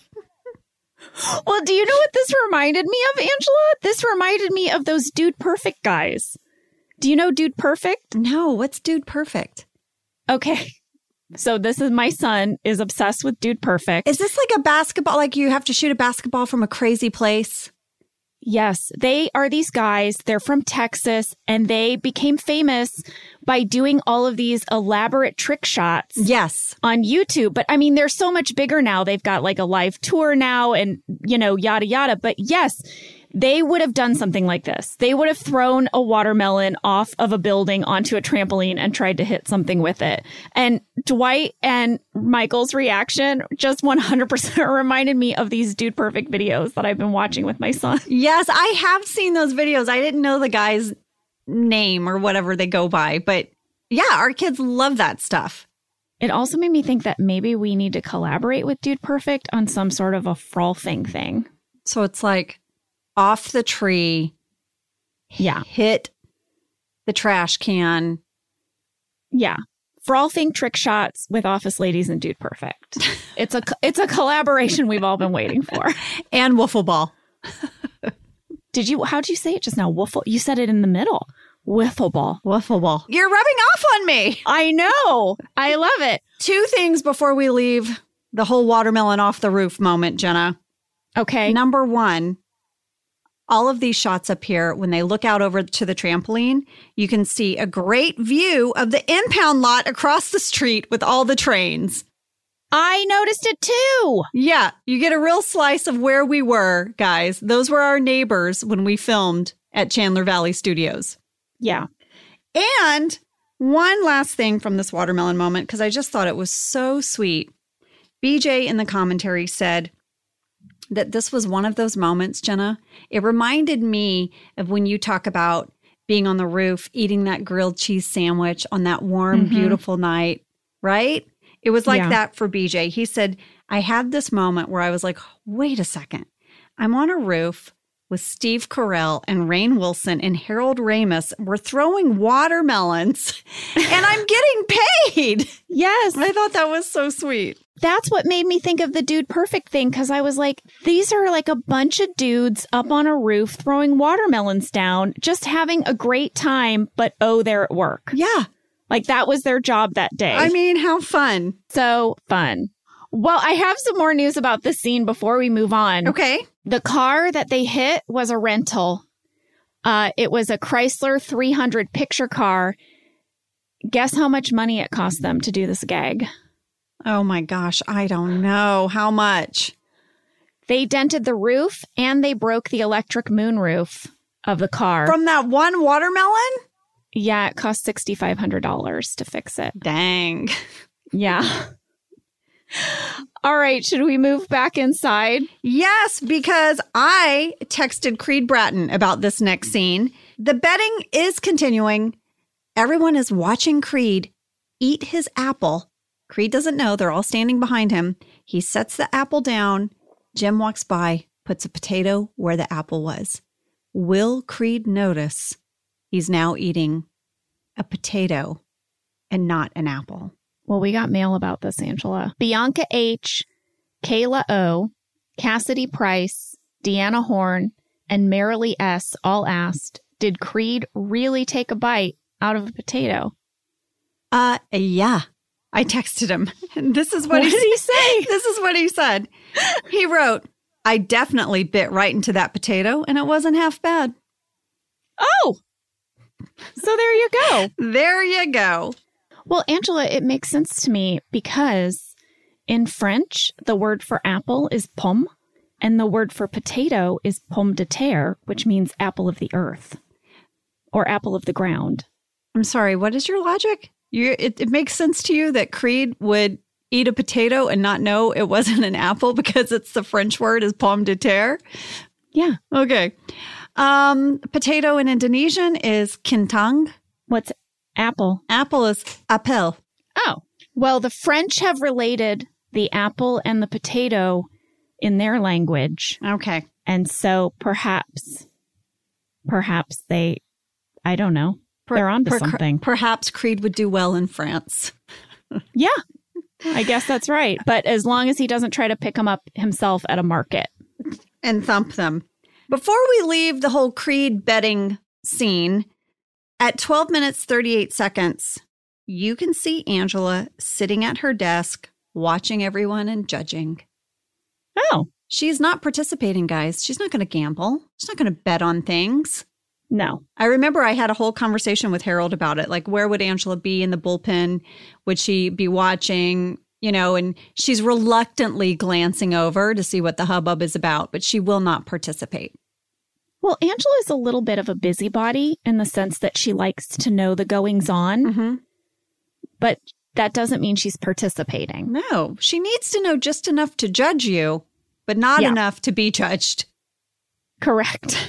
Well, do you know what this reminded me of, Angela? This reminded me of those Dude Perfect guys. Do you know Dude Perfect?
No, what's Dude Perfect?
Okay. So this is my son is obsessed with Dude Perfect.
Is this like a basketball, like you have to shoot a basketball from a crazy place?
Yes, they are these guys. They're from Texas, and they became famous by doing all of these elaborate trick shots
Yes.
on YouTube. But I mean, they're so much bigger now. They've got like a live tour now and, you know, yada, yada. But yes, they would have done something like this. They would have thrown a watermelon off of a building onto a trampoline and tried to hit something with it. And Dwight and Michael's reaction just one hundred percent reminded me of these Dude Perfect videos that I've been watching with my son.
Yes, I have seen those videos. I didn't know the guy's name or whatever they go by. But yeah, our kids love that stuff.
It also made me think that maybe we need to collaborate with Dude Perfect on some sort of a frolfing thing.
So it's like off the tree,
Yeah.
hit the trash can.
Yeah. Frolfing trick shots with Office Ladies and Dude Perfect. It's a it's a collaboration we've all been waiting for.
And wiffle ball.
Did you how'd you say it just now? Wiffle you said it in the middle. Wiffle ball.
Wiffle ball. You're rubbing off on me.
I know. I love it.
Two things before we leave the whole watermelon off the roof moment, Jenna.
Okay.
Number one, all of these shots up here, when they look out over to the trampoline, you can see a great view of the impound lot across the street with all the trains.
I noticed it too.
Yeah, you get a real slice of where we were, guys. Those were our neighbors when we filmed at Chandler Valley Studios.
Yeah.
And one last thing from this watermelon moment, because I just thought it was so sweet. B J in the commentary said that this was one of those moments, Jenna. It reminded me of when you talk about being on the roof, eating that grilled cheese sandwich on that warm, mm-hmm. beautiful night, right? It was like yeah. that for B J. He said, I had this moment where I was like, wait a second. I'm on a roof with Steve Carell and Rainn Wilson and Harold Ramis. We're throwing watermelons and I'm getting paid.
Yes.
I thought that was so sweet.
That's what made me think of the Dude Perfect thing, because I was like, these are like a bunch of dudes up on a roof throwing watermelons down, just having a great time, but oh, they're at work.
Yeah.
Like that was their job that day.
I mean, how fun.
So fun. Well, I have some more news about this scene before we move on.
Okay.
The car that they hit was a rental. Uh, it was a Chrysler three hundred picture car. Guess how much money it cost them to do this gag?
Oh my gosh, I don't know. How much?
They dented the roof and they broke the electric moonroof of the car.
From that one watermelon?
Yeah, it cost six thousand five hundred dollars to fix it.
Dang.
Yeah. All right, should we move back inside?
Yes, because I texted Creed Bratton about this next scene. The betting is continuing. Everyone is watching Creed eat his apple. Creed doesn't know. They're all standing behind him. He sets the apple down. Jim walks by, puts a potato where the apple was. Will Creed notice he's now eating a potato and not an apple?
Well, we got mail about this, Angela. Bianca H., Kayla O., Cassidy Price, Deanna Horn, and Marilee S. all asked, did Creed really take a bite out of a potato?
Uh, yeah. I texted him. And this is what,
what
he
did he say?
This is what he said. He wrote, I definitely bit right into that potato, and it wasn't half bad.
Oh! So there you go.
There you go.
Well, Angela, it makes sense to me because in French, the word for apple is pomme, and the word for potato is pomme de terre, which means apple of the earth or apple of the ground.
I'm sorry, what is your logic? You, it, it makes sense to you that Creed would eat a potato and not know it wasn't an apple because it's the French word is pomme de terre?
Yeah.
Okay. Um, potato in Indonesian is kentang.
What's apple?
Apple is apel.
Oh, well, the French have related the apple and the potato in their language.
Okay.
And so perhaps, perhaps they, I don't know, per, they're onto
per,
something.
Perhaps Creed would do well in France.
Yeah, I guess that's right. But as long as he doesn't try to pick them up himself at a market.
And thump them. Before we leave the whole Creed betting scene, at twelve minutes, thirty-eight seconds, you can see Angela sitting at her desk, watching everyone and judging.
Oh.
She's not participating, guys. She's not going to gamble. She's not going to bet on things.
No.
I remember I had a whole conversation with Harold about it. Like, where would Angela be in the bullpen? Would she be watching? You know, and she's reluctantly glancing over to see what the hubbub is about, but she will not participate.
Well, Angela is a little bit of a busybody in the sense that she likes to know the goings on,
mm-hmm.
but that doesn't mean she's participating.
No, she needs to know just enough to judge you, but not
yeah.
enough to be judged.
Correct.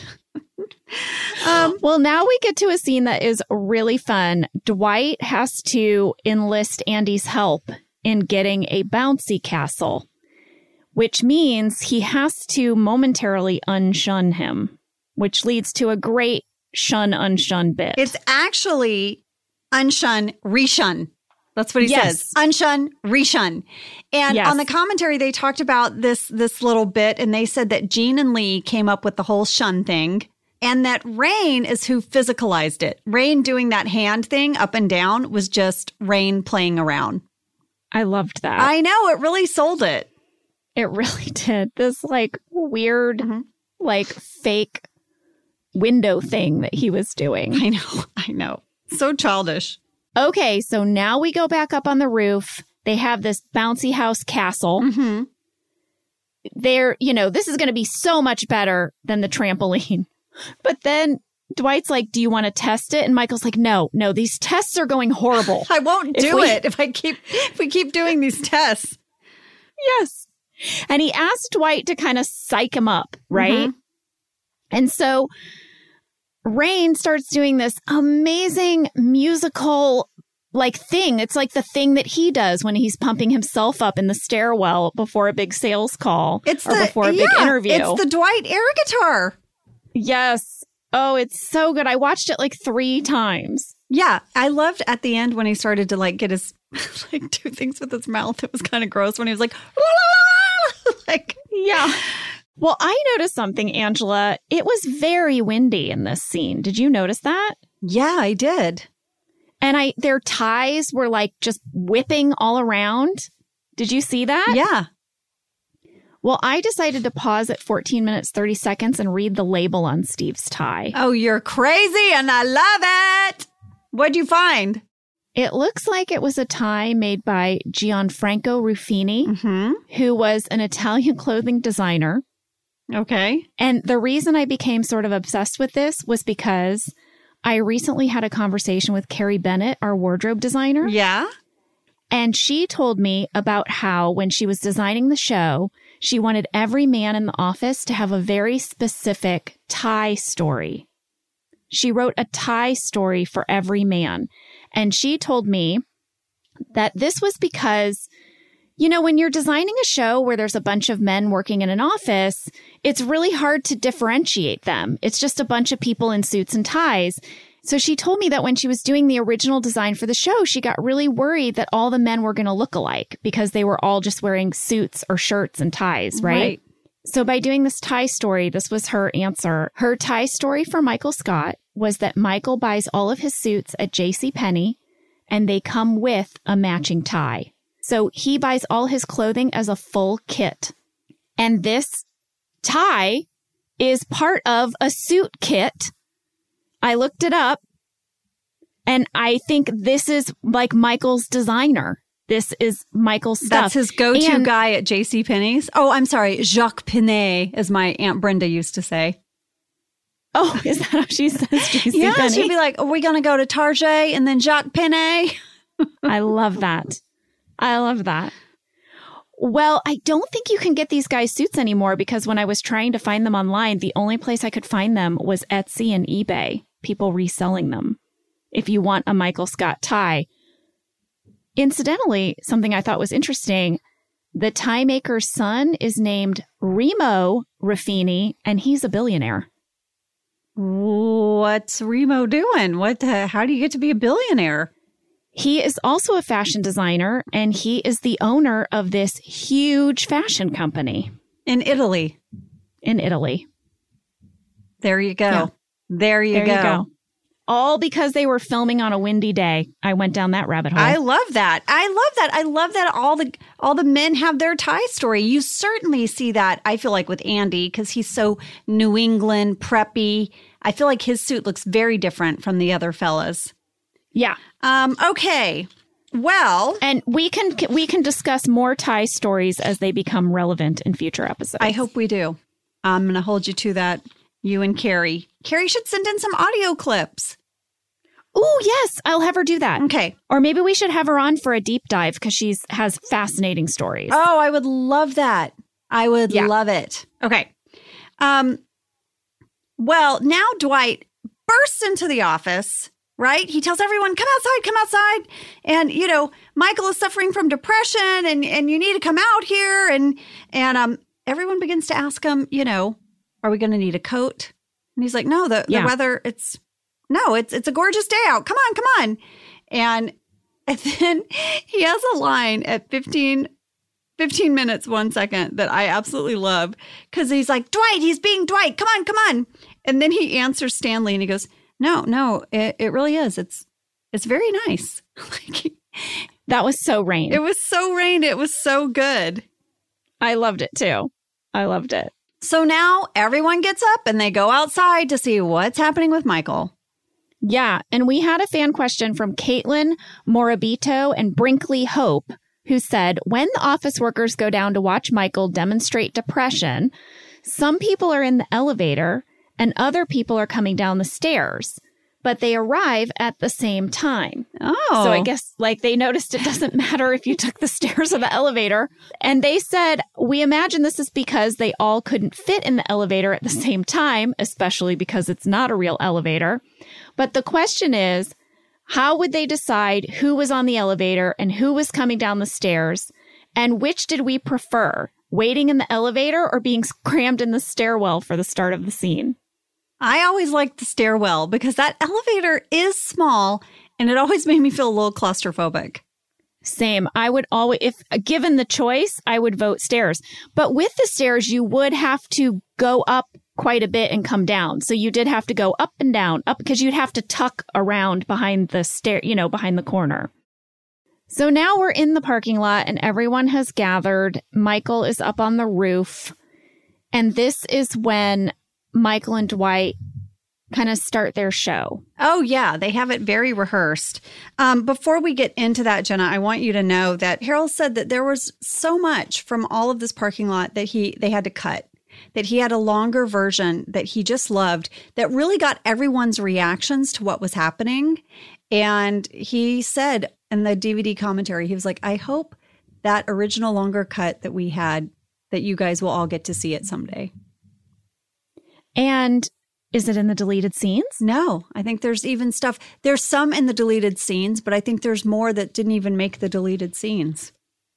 um, well, now we get to a scene that is really fun. Dwight has to enlist Andy's help in getting a bouncy castle, which means he has to momentarily unshun him, which leads to a great shun-unshun bit.
It's actually unshun, reshun. That's what he
yes.
says. Unshun, reshun. And
yes.
on the commentary, they talked about this, this little bit, and they said that Gene and Lee came up with the whole shun thing, and that Rainn is who physicalized it. Rainn doing that hand thing up and down was just Rainn playing around.
I loved that.
I know. It really sold it.
It really did. This like weird, mm-hmm. like fake window thing that he was doing.
I know. I know. So childish.
Okay. So now we go back up on the roof. They have this bouncy house castle.
Mm-hmm.
They're, you know, this is going to be so much better than the trampoline. But then Dwight's like, do you want to test it? And Michael's like, no, no, these tests are going horrible.
I won't do
if we-
it if I keep if we keep doing these tests.
Yes. And he asked Dwight to kind of psych him up, right? Mm-hmm. And so Rain starts doing this amazing musical like thing. It's like the thing that he does when he's pumping himself up in the stairwell before a big sales call
it's
or
the,
before a
yeah,
big interview.
It's the Dwight air guitar.
Yes. Oh, it's so good. I watched it like three times.
Yeah. I loved at the end when he started to like get his, like do things with his mouth. It was kind of gross when he was like, la, la, la, like,
yeah. Well, I noticed something, Angela. It was very windy in this scene. Did you notice that?
Yeah, I did.
And I their ties were like just whipping all around. Did you see that?
Yeah.
Well, I decided to pause at fourteen minutes, thirty seconds and read the label on Steve's tie.
Oh, you're crazy and I love it. What'd you find?
It looks like it was a tie made by Gianfranco Ruffini,
Mm-hmm.
who was an Italian clothing designer.
Okay.
And the reason I became sort of obsessed with this was because I recently had a conversation with Carrie Bennett, our wardrobe designer.
Yeah.
And she told me about how when she was designing the show, she wanted every man in the office to have a very specific tie story. She wrote a tie story for every man. And she told me that this was because, you know, when you're designing a show where there's a bunch of men working in an office, it's really hard to differentiate them. It's just a bunch of people in suits and ties. So she told me that when she was doing the original design for the show, she got really worried that all the men were going to look alike because they were all just wearing suits or shirts and ties, right?
Right.
So by doing this tie story, this was her answer. Her tie story for Michael Scott was that Michael buys all of his suits at JCPenney and they come with a matching tie. So he buys all his clothing as a full kit. And this tie is part of a suit kit. I looked it up and I think this is like Michael's designer. This is Michael's stuff.
That's his go-to
and,
guy at JCPenney's. Oh, I'm sorry. Jacques Penney, as my Aunt Brenda used to say.
Oh, is that how she says JCPenney?
Yeah, she'd be like, are we going to go to Target and then Jacques Penney?
I love that. I love that. Well, I don't think you can get these guys' suits anymore because when I was trying to find them online, the only place I could find them was Etsy and eBay, people reselling them. If you want a Michael Scott tie. Incidentally, something I thought was interesting, the tie maker's son is named Remo Ruffini, and he's a billionaire.
What's Remo doing? What? The, how do you get to be a billionaire?
He is also a fashion designer, and he is the owner of this huge fashion company.
In Italy.
In Italy.
There you go.
Yeah.
There you
there
go.
you go. All because they were filming on a windy day. I went down that rabbit hole.
I love that. I love that. I love that all the all the men have their tie story. You certainly see that, I feel like, with Andy, because he's so New England, preppy. I feel like his suit looks very different from the other fellas.
Yeah.
Um, okay. Well,
and we can we can discuss more tie stories as they become relevant in future episodes.
I hope we do. I'm going to hold you to that, you and Carrie. Carrie should send in some audio clips.
Oh, yes. I'll have her do that.
Okay.
Or maybe we should have her on for a deep dive because she's has fascinating stories.
Oh, I would love that. I would
yeah.
love it. Okay. Um. Well, now Dwight bursts into the office. Right? He tells everyone, come outside, come outside. And, you know, Michael is suffering from depression and, and you need to come out here. And, and, um, everyone begins to ask him, you know, are we going to need a coat? And he's like, no, the,
yeah.
the weather, it's, no, it's, it's a gorgeous day out. Come on, come on. And, and then he has a line at fifteen, fifteen minutes, one second that I absolutely love. Cause he's like, Dwight, he's being Dwight. Come on, come on. And then he answers Stanley and he goes, No, no, it, it really is. It's it's very nice. Like,
that was so Rain.
It was so Rain. It was so good.
I loved it too. I loved it.
So now everyone gets up and they go outside to see what's happening with Michael.
Yeah. And we had a fan question from Caitlin Morabito and Brinkley Hope, who said, when the office workers go down to watch Michael demonstrate depression, some people are in the elevator and other people are coming down the stairs. but they arrive at the same time.
Oh.
So I guess like they noticed it doesn't matter if you took the stairs or the elevator. And they said, we imagine this is because they all couldn't fit in the elevator at the same time, especially because it's not a real elevator. But the question is, how would they decide who was on the elevator and who was coming down the stairs? And which did we prefer, waiting in the elevator or being crammed in the stairwell for the start of the scene?
I always liked the stairwell because that elevator is small and it always made me feel a little claustrophobic.
Same. I would always, if given the choice, I would vote stairs. But with the stairs, you would have to go up quite a bit and come down. So you did have to go up and down, up because you'd have to tuck around behind the stair, you know, behind the corner. So now we're in the parking lot and everyone has gathered. Michael is up on the roof. And this is when Michael and Dwight kind of start their show.
Oh, yeah. They have it very rehearsed. Um, before we get into that, Jenna, I want you to know that Harold said that there was so much from all of this parking lot that he they had to cut, that he had a longer version that he just loved that really got everyone's reactions to what was happening. And he said in the D V D commentary, he was like, I hope that original longer cut that we had, that you guys will all get to see it someday.
And is it in the deleted scenes?
No, I think there's even stuff. There's some in the deleted scenes, but I think there's more that didn't even make the deleted scenes.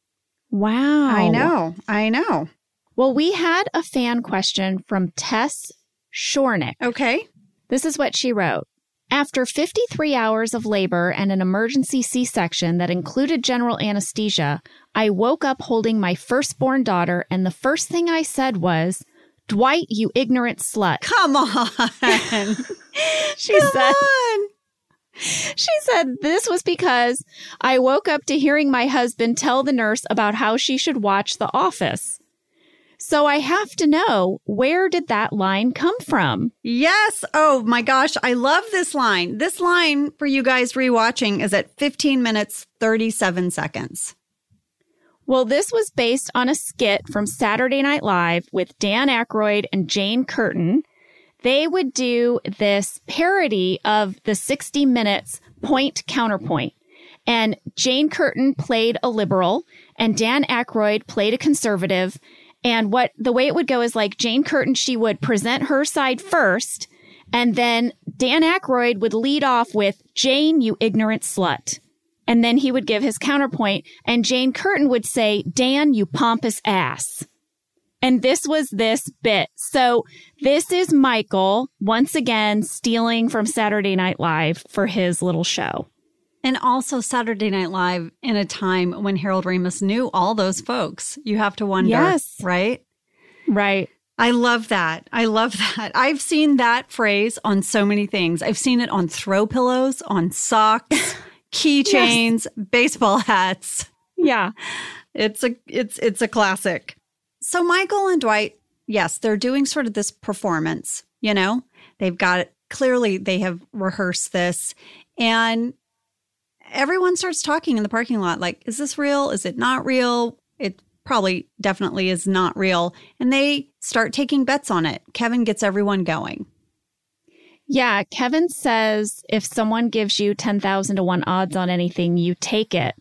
Wow.
I know. I know.
Well, we had a fan question from Tess Shornick.
Okay.
This is what she wrote. After fifty-three hours of labor and an emergency C-section that included general anesthesia, I woke up holding my firstborn daughter, and the first thing I said was, Dwight, you ignorant slut.
Come on.
she
Come
said,
on.
She said this was because I woke up to hearing my husband tell the nurse about how she should watch The Office. So I have to know, where did that line come from?
Yes. Oh my gosh. I love this line. This line for you guys rewatching is at fifteen minutes, thirty-seven seconds.
Well, this was based on a skit from Saturday Night Live with Dan Aykroyd and Jane Curtin. They would do this parody of the sixty minutes point counterpoint. And Jane Curtin played a liberal and Dan Aykroyd played a conservative. And what the way it would go is like Jane Curtin, she would present her side first. And then Dan Aykroyd would lead off with, Jane, you ignorant slut. And then he would give his counterpoint. And Jane Curtin would say, Dan, you pompous ass. And this was this bit. So this is Michael, once again, stealing from Saturday Night Live for his little show.
And also Saturday Night Live in a time when Harold Ramis knew all those folks. You have to wonder,
yes.
right?
Right.
I love that. I love that. I've seen that phrase on so many things. I've seen it on throw pillows, on socks, keychains, yes. baseball hats.
Yeah.
It's a it's it's a classic. So Michael and Dwight, yes, they're doing sort of this performance, you know? They've got it. Clearly they have rehearsed this. And everyone starts talking in the parking lot like, is this real? Is it not real? It probably definitely is not real. And they start taking bets on it. Kevin gets everyone going.
Yeah, Kevin says if someone gives you ten thousand to one odds on anything, you take it.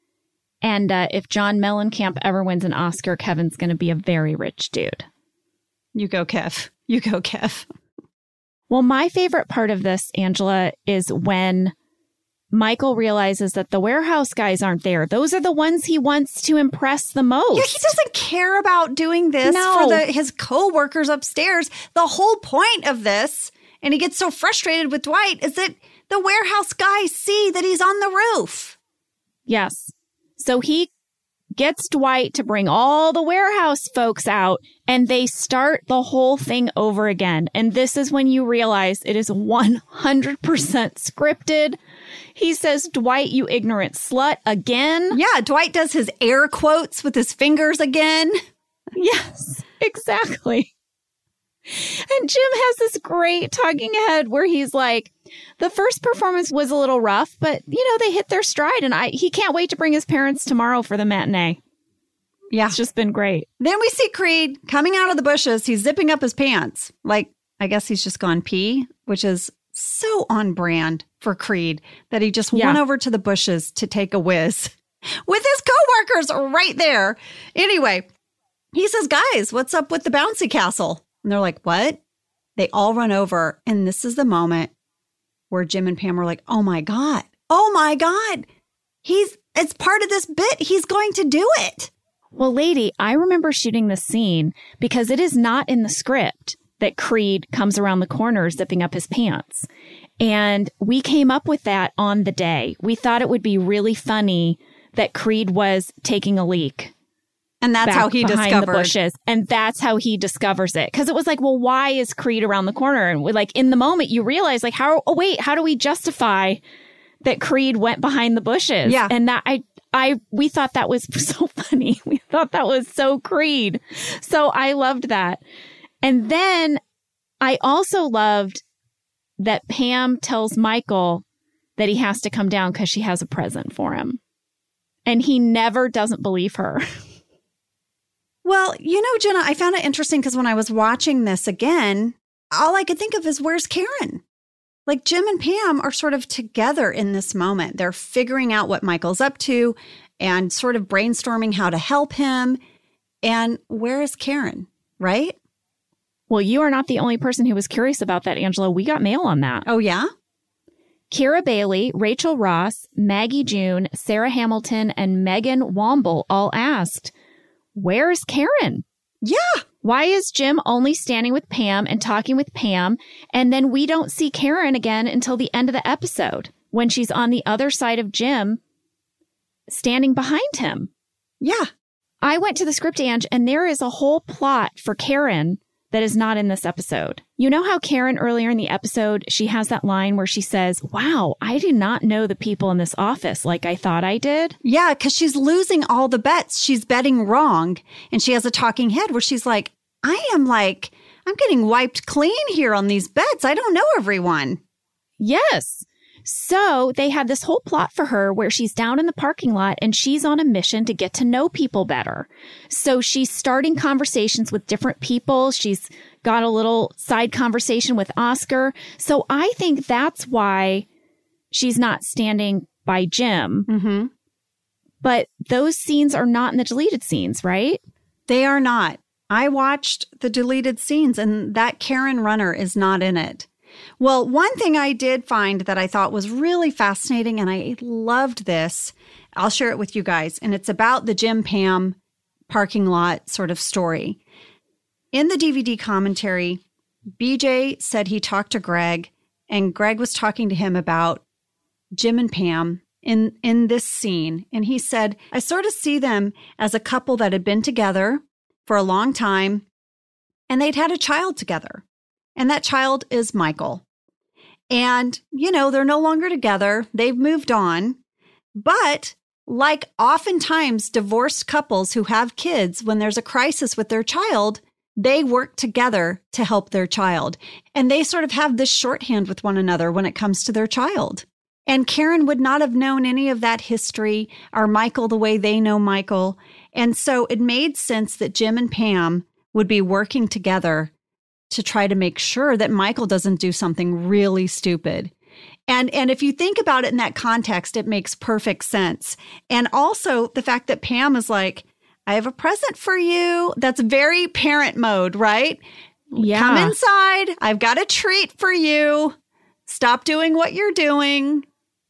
And uh, if John Mellencamp ever wins an Oscar, Kevin's going to be a very rich dude.
You go, Kev. You go, Kev.
Well, my favorite part of this, Angela, is when Michael realizes that the warehouse guys aren't there. Those are the ones he wants to impress the most.
Yeah, he doesn't care about doing this
no.
for the, his co-workers upstairs. The whole point of this, and he gets so frustrated with Dwight, is that the warehouse guys see that he's on the roof.
Yes. So he gets Dwight to bring all the warehouse folks out, and they start the whole thing over again. And this is when you realize it is one hundred percent scripted. He says, Dwight, you ignorant slut, again.
Yeah, Dwight does his air quotes with his fingers again.
Yes, exactly. And Jim has this great talking head where he's like, the first performance was a little rough, but, you know, they hit their stride, and I he can't wait to bring his parents tomorrow for the matinee.
Yeah.
It's just been great.
Then we see Creed coming out of the bushes. He's zipping up his pants. Like, I guess he's just gone pee, which is so on brand for Creed that he just
Yeah.
went over to the bushes to take a whiz with his coworkers right there. Anyway, he says, guys, what's up with the bouncy castle? And they're like, what? They all run over. And this is the moment where Jim and Pam are like, oh my God, oh my God. He's, it's part of this bit. He's going to do it.
Well, lady, I remember shooting this scene because it is not in the script that Creed comes around the corner zipping up his pants. And we came up with that on the day. We thought it would be really funny that Creed was taking a leak.
And that's
back
how he
behind
discovered.
the bushes. And that's how he discovers it. Because it was like, well, why is Creed around the corner? And we, like in the moment, you realize like, how, oh, wait, how do we justify that Creed went behind the bushes?
Yeah.
And that I, I, we thought that was so funny. We thought that was so Creed. So I loved that. And then I also loved that Pam tells Michael that he has to come down because she has a present for him. And he never doesn't believe her.
Well, you know, Jenna, I found it interesting because when I was watching this again, all I could think of is, where's Karen? Like Jim and Pam are sort of together in this moment. They're figuring out what Michael's up to and sort of brainstorming how to help him. And where is Karen, right?
Well, you are not the only person who was curious about that, Angela. We got mail on that.
Oh, yeah?
Kira Bailey, Rachel Ross, Maggie June, Sarah Hamilton, and Megan Womble all asked, where's Karen?
Yeah.
Why is Jim only standing with Pam and talking with Pam, and then we don't see Karen again until the end of the episode when she's on the other side of Jim standing behind him?
Yeah.
I went to the script, Ange, and there is a whole plot for Karen that is not in this episode. You know how Karen earlier in the episode, she has that line where she says, wow, I do not know the people in this office like I thought I did.
Yeah, because she's losing all the bets. She's betting wrong. And she has a talking head where she's like, I am like, I'm getting wiped clean here on these bets. I don't know everyone.
Yes. So they had this whole plot for her where she's down in the parking lot and she's on a mission to get to know people better. So she's starting conversations with different people. She's got a little side conversation with Oscar. So I think that's why she's not standing by Jim.
Mm-hmm.
But those scenes are not in the deleted scenes, right?
They are not. I watched the deleted scenes and that Karen Runner is not in it. Well, one thing I did find that I thought was really fascinating, and I loved this, I'll share it with you guys, and it's about the Jim Pam parking lot sort of story. In the D V D commentary, B J said he talked to Greg, and Greg was talking to him about Jim and Pam in, in this scene. And he said, I sort of see them as a couple that had been together for a long time, and they'd had a child together. And that child is Michael. And, you know, they're no longer together. They've moved on. But like oftentimes divorced couples who have kids, when there's a crisis with their child, they work together to help their child. And they sort of have this shorthand with one another when it comes to their child. And Karen would not have known any of that history or Michael the way they know Michael. And so it made sense that Jim and Pam would be working together to try to make sure that Michael doesn't do something really stupid. And and if you think about it in that context, it makes perfect sense. And also the fact that Pam is like, I have a present for you. That's very parent mode, right?
Yeah.
Come inside. I've got a treat for you. Stop doing what you're doing.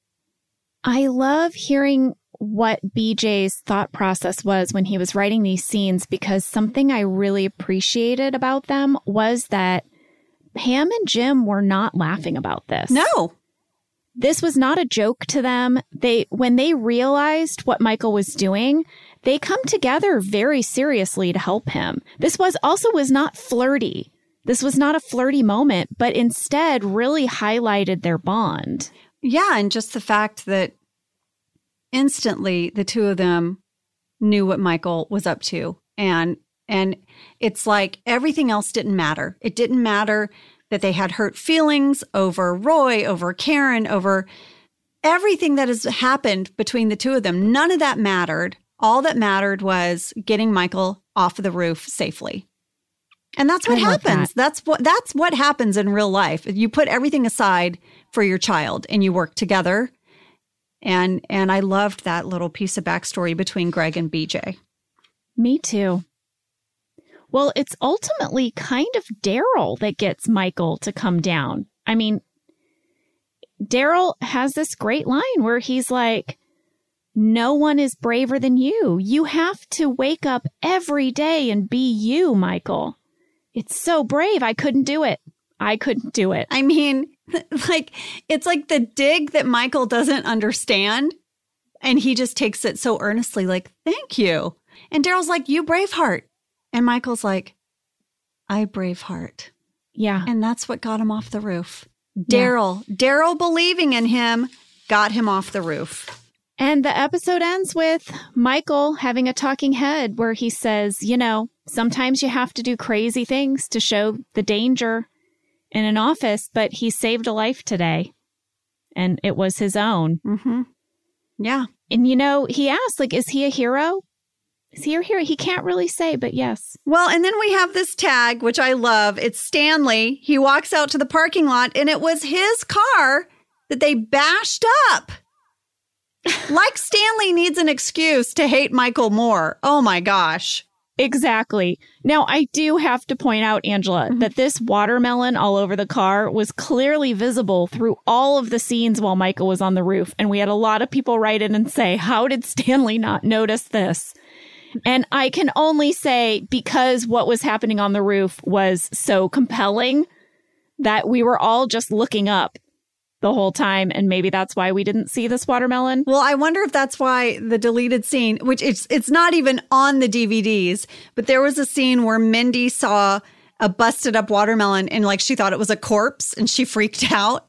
I love hearing what B J's thought process was when he was writing these scenes, because something I really appreciated about them was that Pam and Jim were not laughing about this.
No.
This was not a joke to them. They, when they realized what Michael was doing, they come together very seriously to help him. This was also was not flirty. This was not a flirty moment, but instead really highlighted their bond.
Yeah, and just the fact that instantly the two of them knew what Michael was up to. And and it's like everything else didn't matter. It didn't matter that they had hurt feelings over Roy, over Karen, over everything that has happened between the two of them. None of that mattered. All that mattered was getting Michael off of the roof safely. And that's what
I love
happens.
that.
That's what that's what happens in real life. You put everything aside for your child and you work together. And and I loved that little piece of backstory between Greg and B J.
Me too. Well, it's ultimately kind of Daryl that gets Michael to come down. I mean, Daryl has this great line where he's like, no one is braver than you. You have to wake up every day and be you, Michael. It's so brave. I couldn't do it. I couldn't do it.
I mean, like, it's like the dig that Michael doesn't understand. And he just takes it so earnestly, like, thank you. And Daryl's like, you Braveheart. And Michael's like, I Braveheart.
Yeah.
And that's what got him off the roof. Daryl, yeah. Daryl believing in him got him off the roof.
And the episode ends with Michael having a talking head where he says, you know, sometimes you have to do crazy things to show the danger in an office, but he saved a life today. And it was his own.
Mm-hmm. Yeah.
And, you know, he asked, like, is he a hero? Is he a hero? He can't really say, but yes.
Well, and then we have this tag, which I love. It's Stanley. He walks out to the parking lot, and it was his car that they bashed up. Like Stanley needs an excuse to hate Michael more. Oh, my gosh.
Exactly. Now, I do have to point out, Angela, mm-hmm. that this watermelon all over the car was clearly visible through all of the scenes while Michael was on the roof. And we had a lot of people write in and say, how did Stanley not notice this? And I can only say because what was happening on the roof was so compelling that we were all just looking up the whole time. And maybe that's why we didn't see this watermelon.
Well, I wonder if that's why the deleted scene, which it's it's not even on the D V Ds, but there was a scene where Mindy saw a busted up watermelon and like she thought it was a corpse and she freaked out.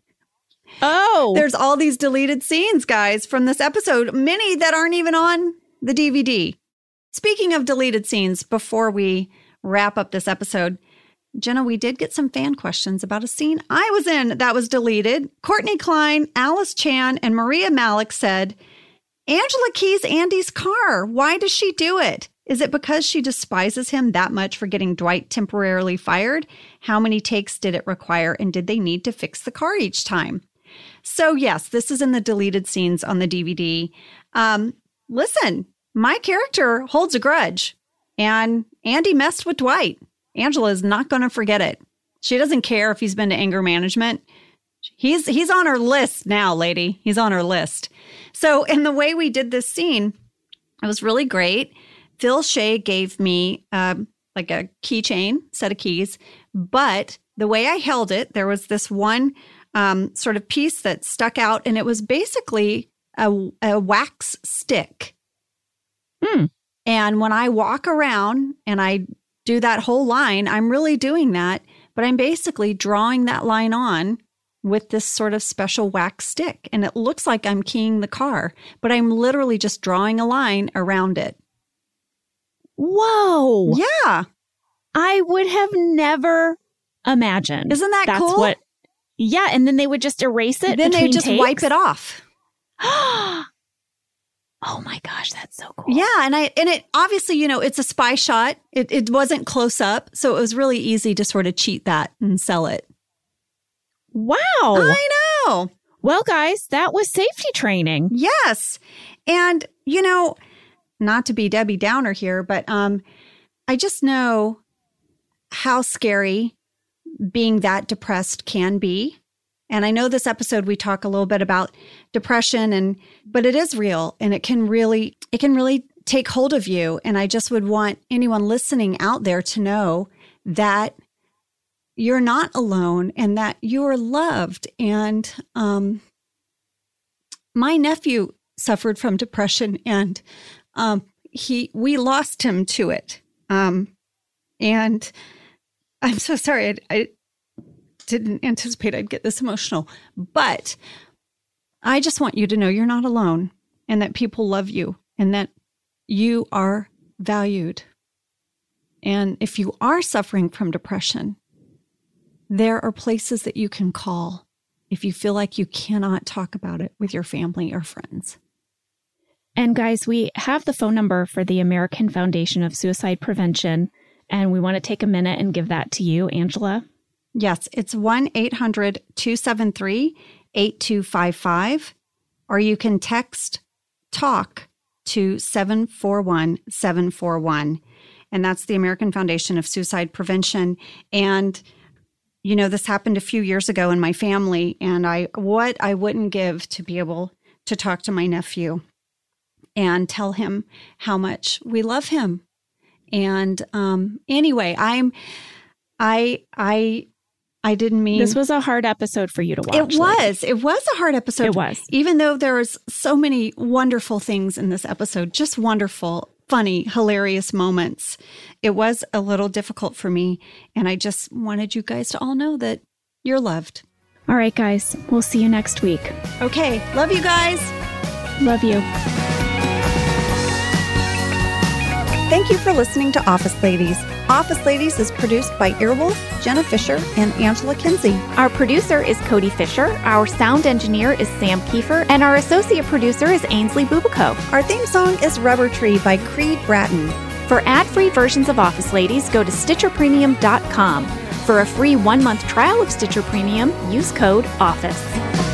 Oh,
there's all these deleted scenes, guys, from this episode, many that aren't even on the D V D. Speaking of deleted scenes, before we wrap up this episode, Jenna, we did get some fan questions about a scene I was in that was deleted. Courtney Klein, Alice Chan, and Maria Malik said, Angela keys Andy's car. Why does she do it? Is it because she despises him that much for getting Dwight temporarily fired? How many takes did it require, and did they need to fix the car each time? So yes, this is in the deleted scenes on the D V D. Um, listen, my character holds a grudge, and Andy messed with Dwight. Angela is not going to forget it. She doesn't care if he's been to anger management. He's he's on her list now, lady. He's on her list. So in the way we did this scene, it was really great. Phil Shea gave me um, like a keychain, set of keys. But the way I held it, there was this one um, sort of piece that stuck out. And it was basically a, a wax stick.
Hmm.
And when I walk around and I do that whole line, I'm really doing that, but I'm basically drawing that line on with this sort of special wax stick. And it looks like I'm keying the car, but I'm literally just drawing a line around it.
Whoa.
Yeah.
I would have never imagined.
Isn't that
That's
cool?
What, yeah. And then they would just erase it.
Then they just
takes.
wipe it off.
Oh my gosh, that's so cool.
Yeah, and I and it obviously, you know, it's a spy shot. It it wasn't close up, so it was really easy to sort of cheat that and sell it.
Wow.
I know.
Well, guys, that was safety training.
Yes. And, you know, not to be Debbie Downer here, but um I just know how scary being that depressed can be. And I know this episode, we talk a little bit about depression, and but it is real, and it can really, it can really take hold of you. And I just would want anyone listening out there to know that you're not alone and that you're loved. And um, my nephew suffered from depression, and um, he we lost him to it. Um, and I'm so sorry. I, I didn't anticipate I'd get this emotional, but I just want you to know you're not alone, and that people love you, and that you are valued. And if you are suffering from depression, there are places that you can call if you feel like you cannot talk about it with your family or friends.
And guys, we have the phone number for the American Foundation of Suicide Prevention. And we want to take a minute and give that to you, Angela.
Yes, it's one eight hundred two seven three eight two five five, or you can text TALK to seven four one seven four one. And that's the American Foundation of Suicide Prevention. And, you know, this happened a few years ago in my family, and I what I wouldn't give to be able to talk to my nephew and tell him how much we love him. And um, anyway, I'm, I, I, I didn't mean...
This was a hard episode for you to watch.
It was. It was a hard episode.
It was.
Even though there was so many wonderful things in this episode, just wonderful, funny, hilarious moments. It was a little difficult for me. And I just wanted you guys to all know that you're loved.
All right, guys. We'll see you next week.
Okay. Love you guys.
Love you.
Thank you for listening to Office Ladies. Office Ladies is produced by Earwolf, Jenna Fisher, and Angela Kinsey.
Our producer is Cody Fisher, our sound engineer is Sam Kiefer, and our associate producer is Ainsley Bubico.
Our theme song is Rubber Tree by Creed Bratton.
For ad-free versions of Office Ladies, go to Stitcher Premium dot com. For a free one-month trial of Stitcher Premium, use code OFFICE.